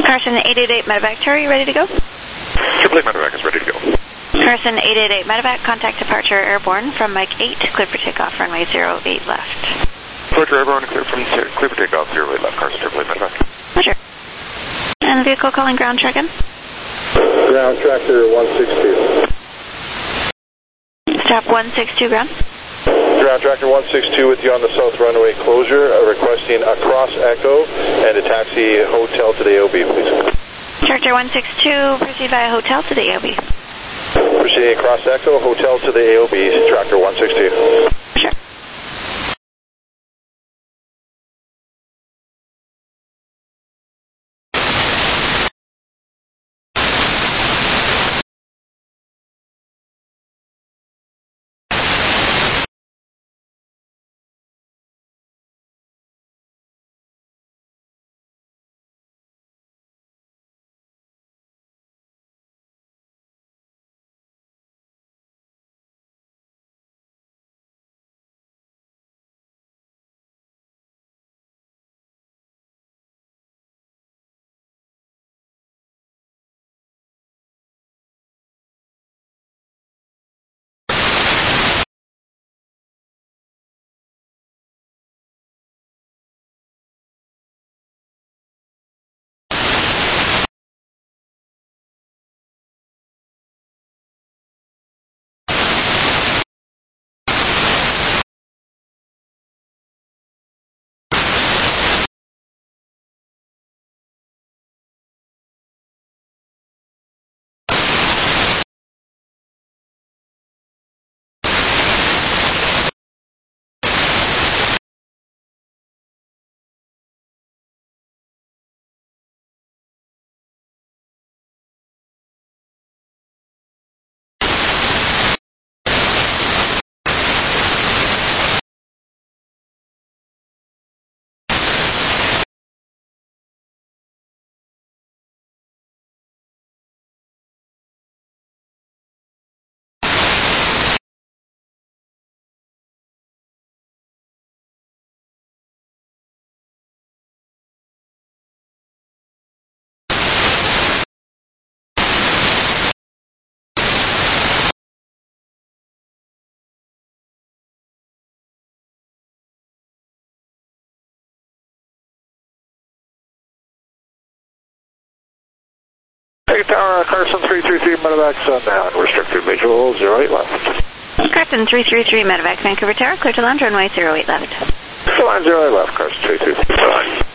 Carson 888 Medevac Tower, you ready to go? 888 Medevac is ready to go. Carson 888 Medevac, contact departure airborne from Mike 8, clear for takeoff, runway 08 left. Departure airborne, clear for takeoff, 08 left, Carson 888 Medevac. Roger. And vehicle calling ground check-in? Ground tractor 162. Stop 162 ground. Ground tractor 162 with you on the south runway closure, requesting a cross echo and a taxi hotel to the AOB, please. Tractor 162, proceed via hotel to the AOB. Proceeding across echo, hotel to the AOB, tractor 162. Sure. Tower, Carson 333 Medevac, sundown, restricted visual 08 left. Carson 333 Medevac, Vancouver Tower, clear to launch, runway 08 left. Line 08 left, Carson 333.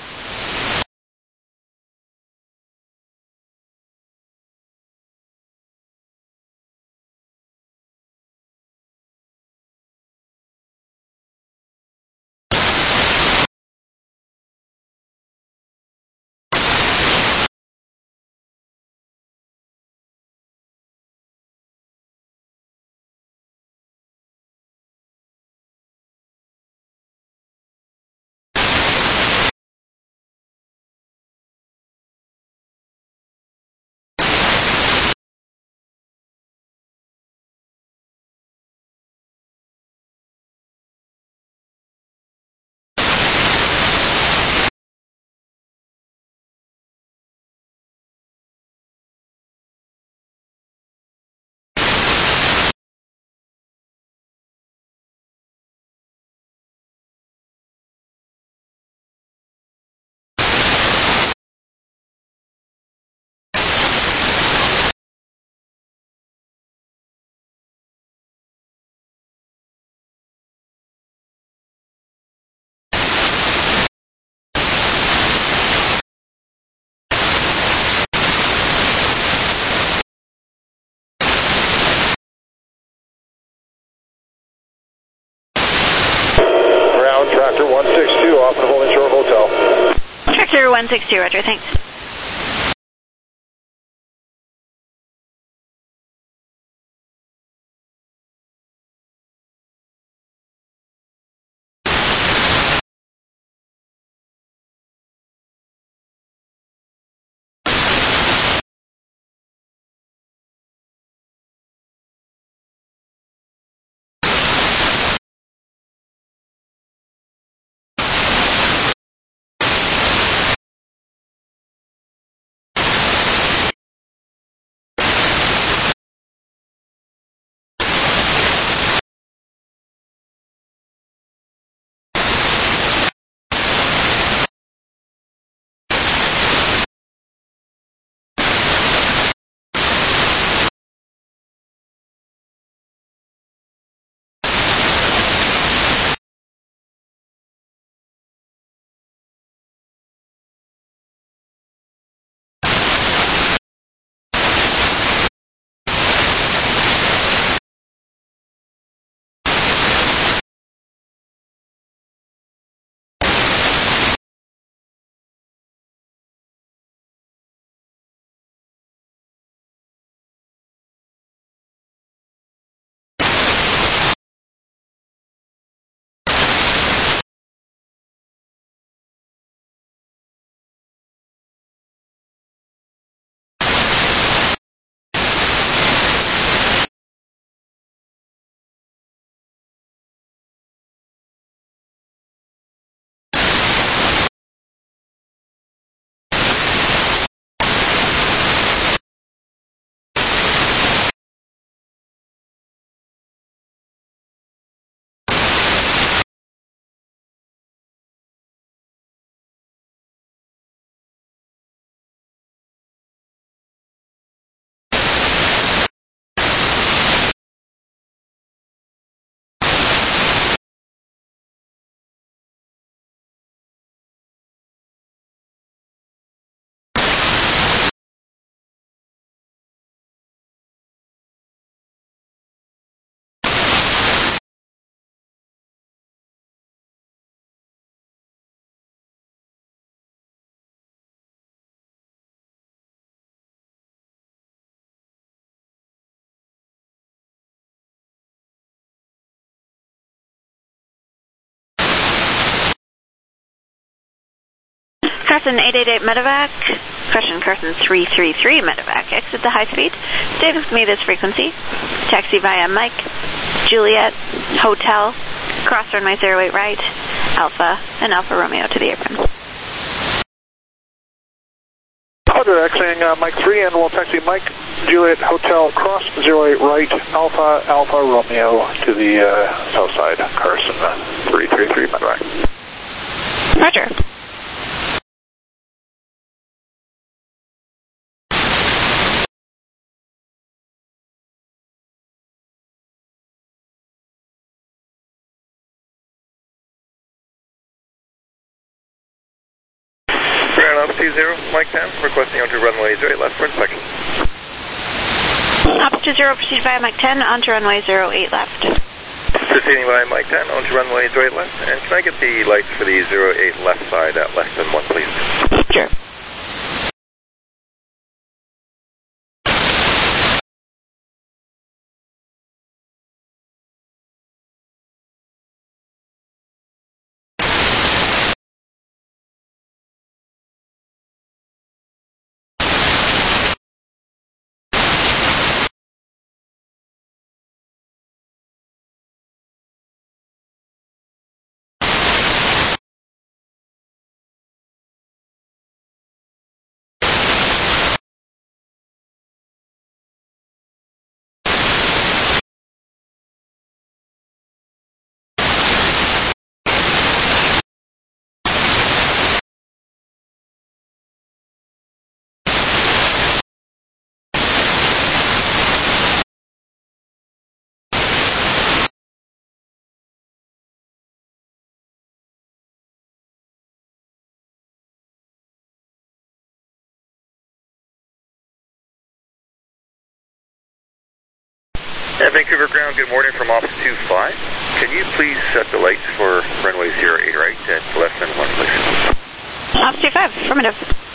Tractor 162 off the Holding Shore Hotel. Tractor 162, roger, thanks. Carson 888 medevac. Question Carson 333 medevac. Exit the high speed. Stay with me this frequency. Taxi via Mike, Juliet, Hotel, cross runway 08 right, Alpha, and Alfa Romeo to the apron. Roger, exiting Mike 3, and we'll taxi Mike, Juliet, Hotel, cross 08 right, Alpha, Alfa Romeo to the south side, Carson 333 medevac. Roger. Altitude 0, Mike 10, requesting onto runway 08 left for inspection. Altitude 0, proceed via Mike 10, onto runway 08 left. Proceeding via Mike 10, onto runway 08 left, and can I get the lights for the 08 left side at less than 1, please? Sure. Vancouver ground, good morning from Office 25. Can you please set the lights for runway 08 right at less than 1, please? Office 25, affirmative.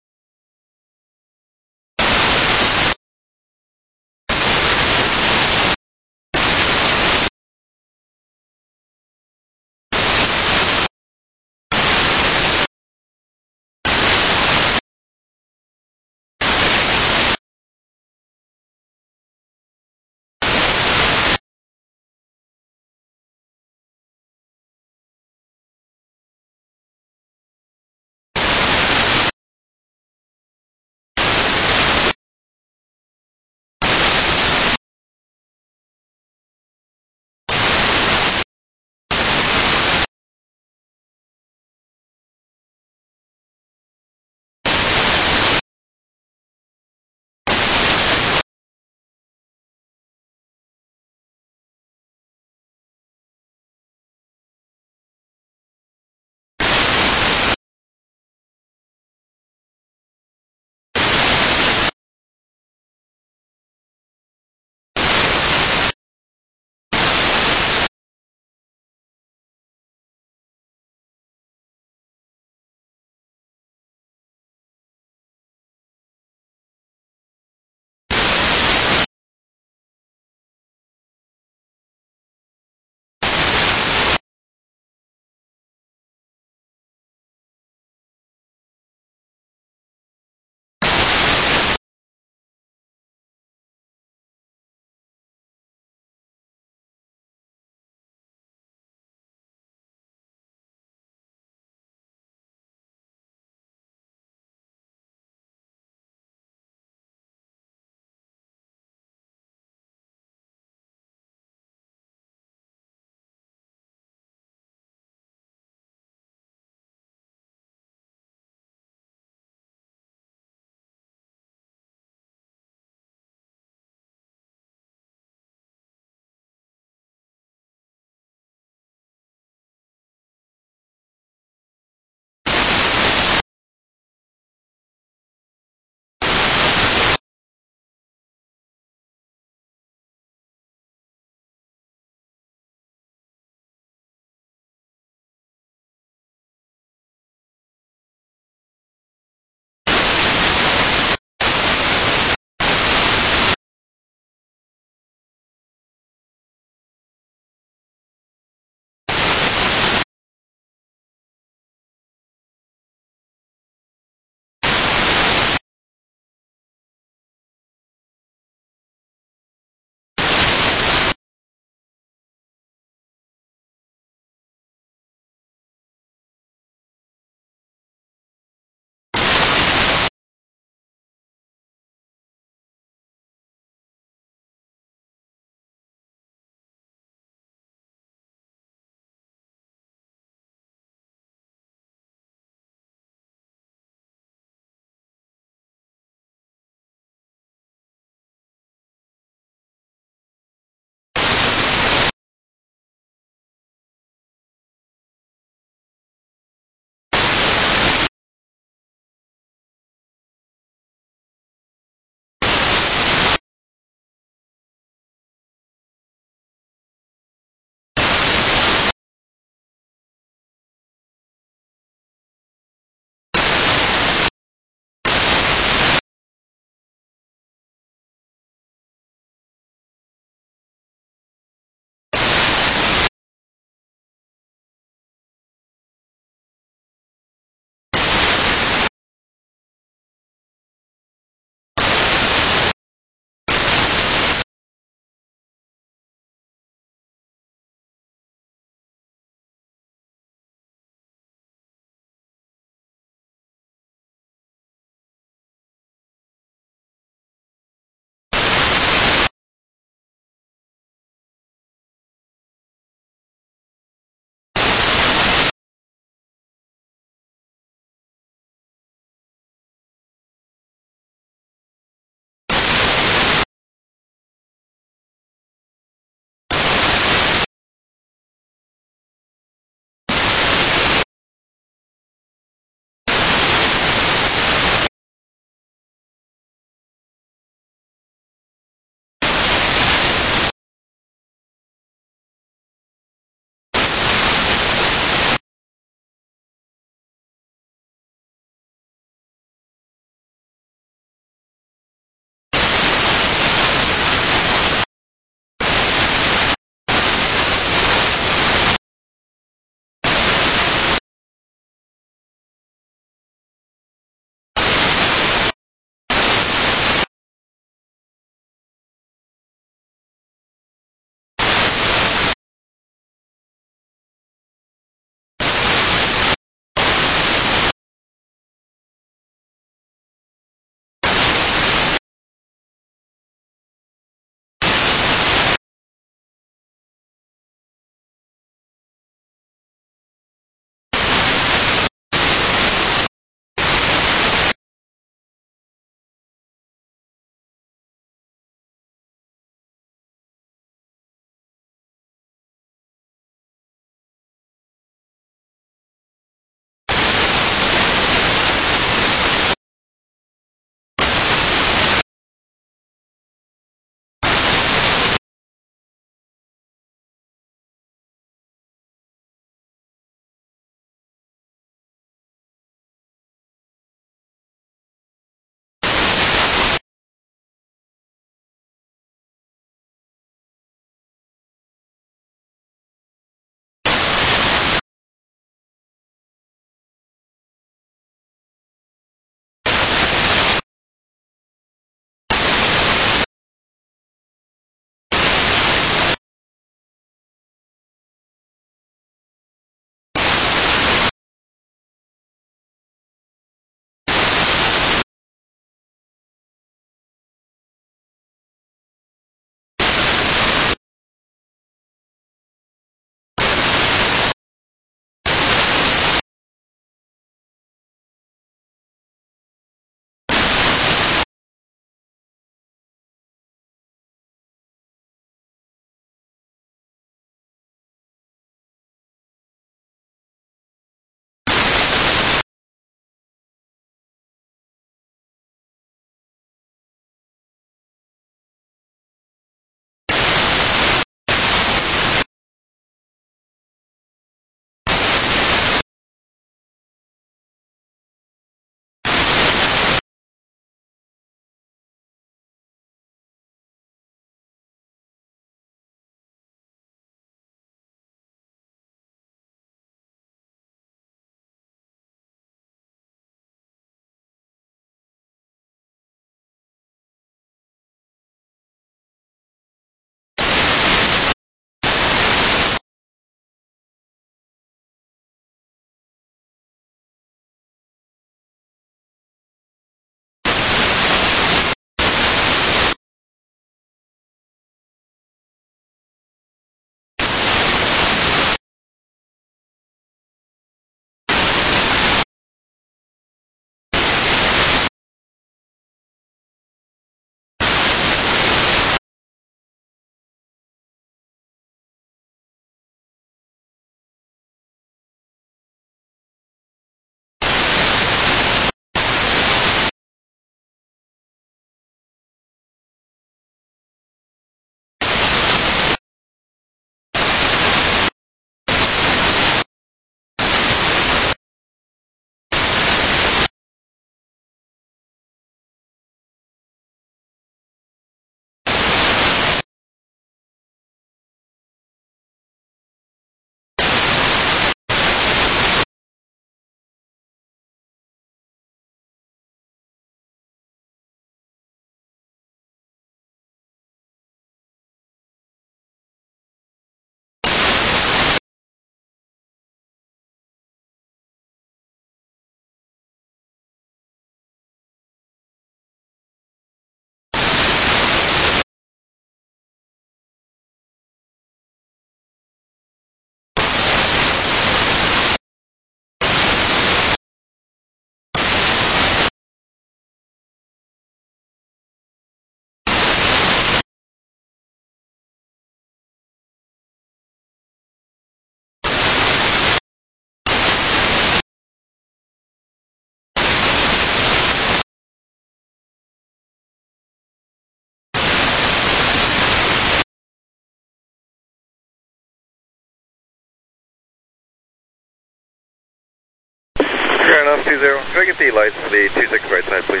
20, can I get the lights for the 26 right side, please?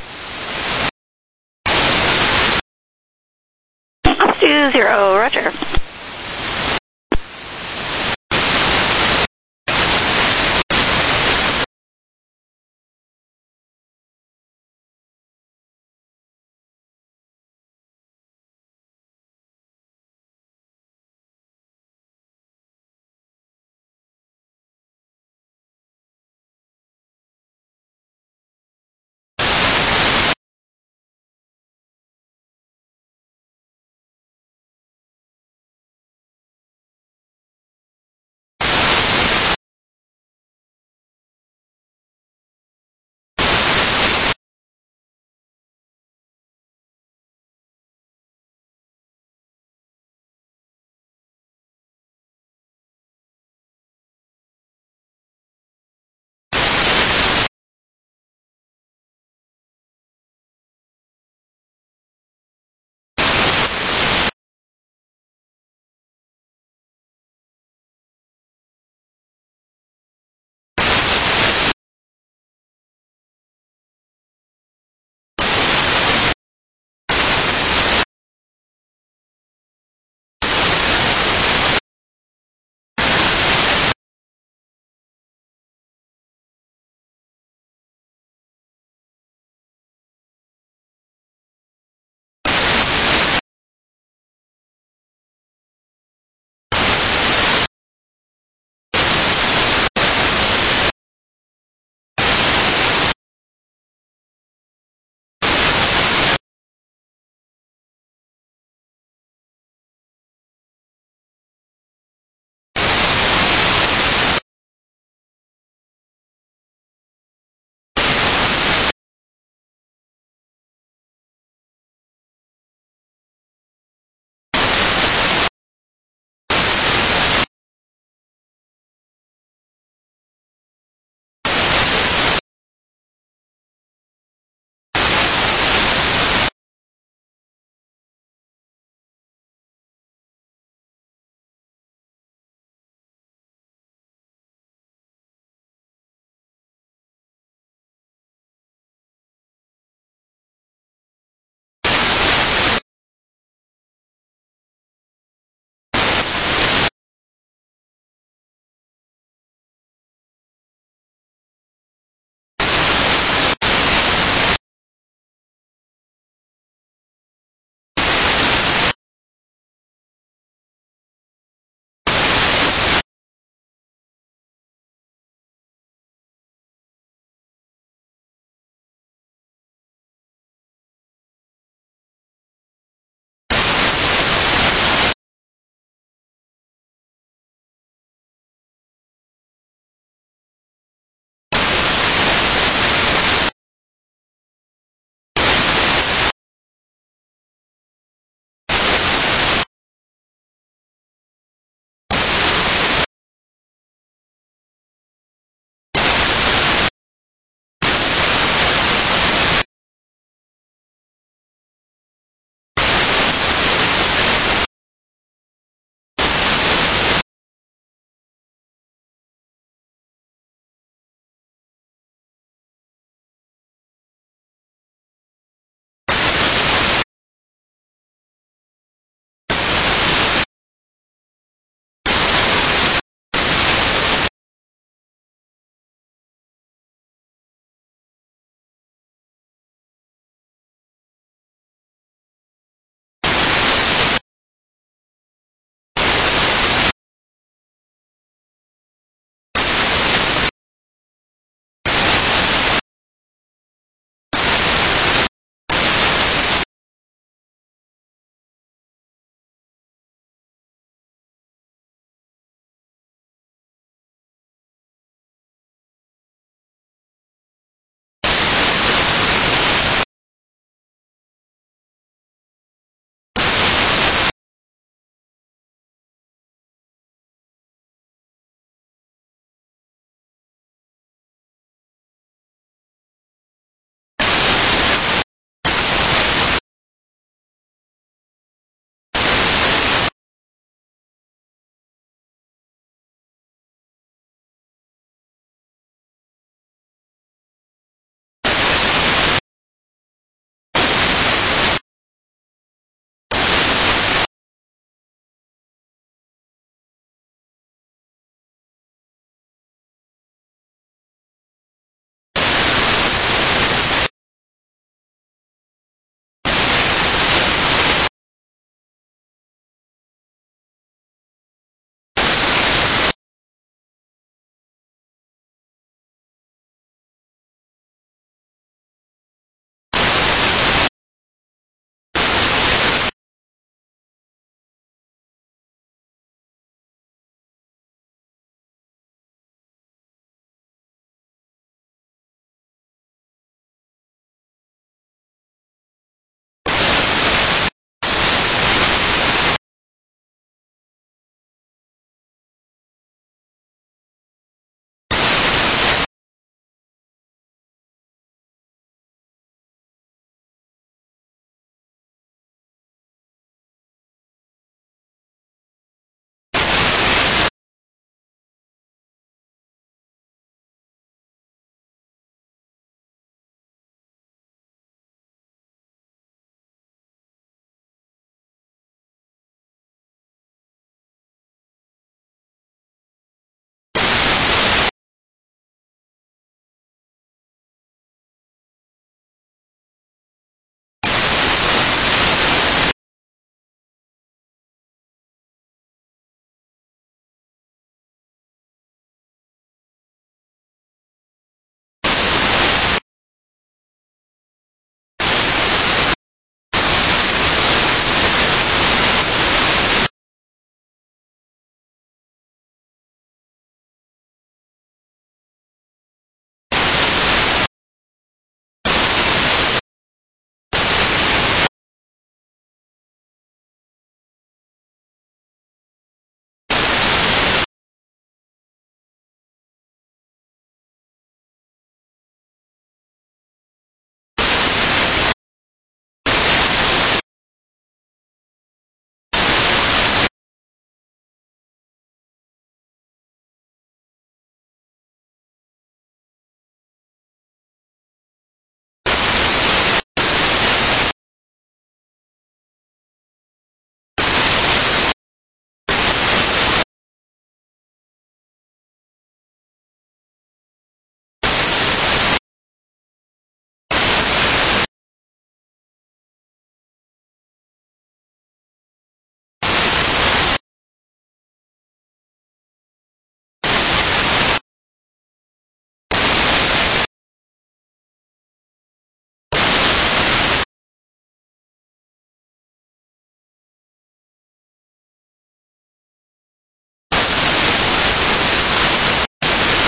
20, roger.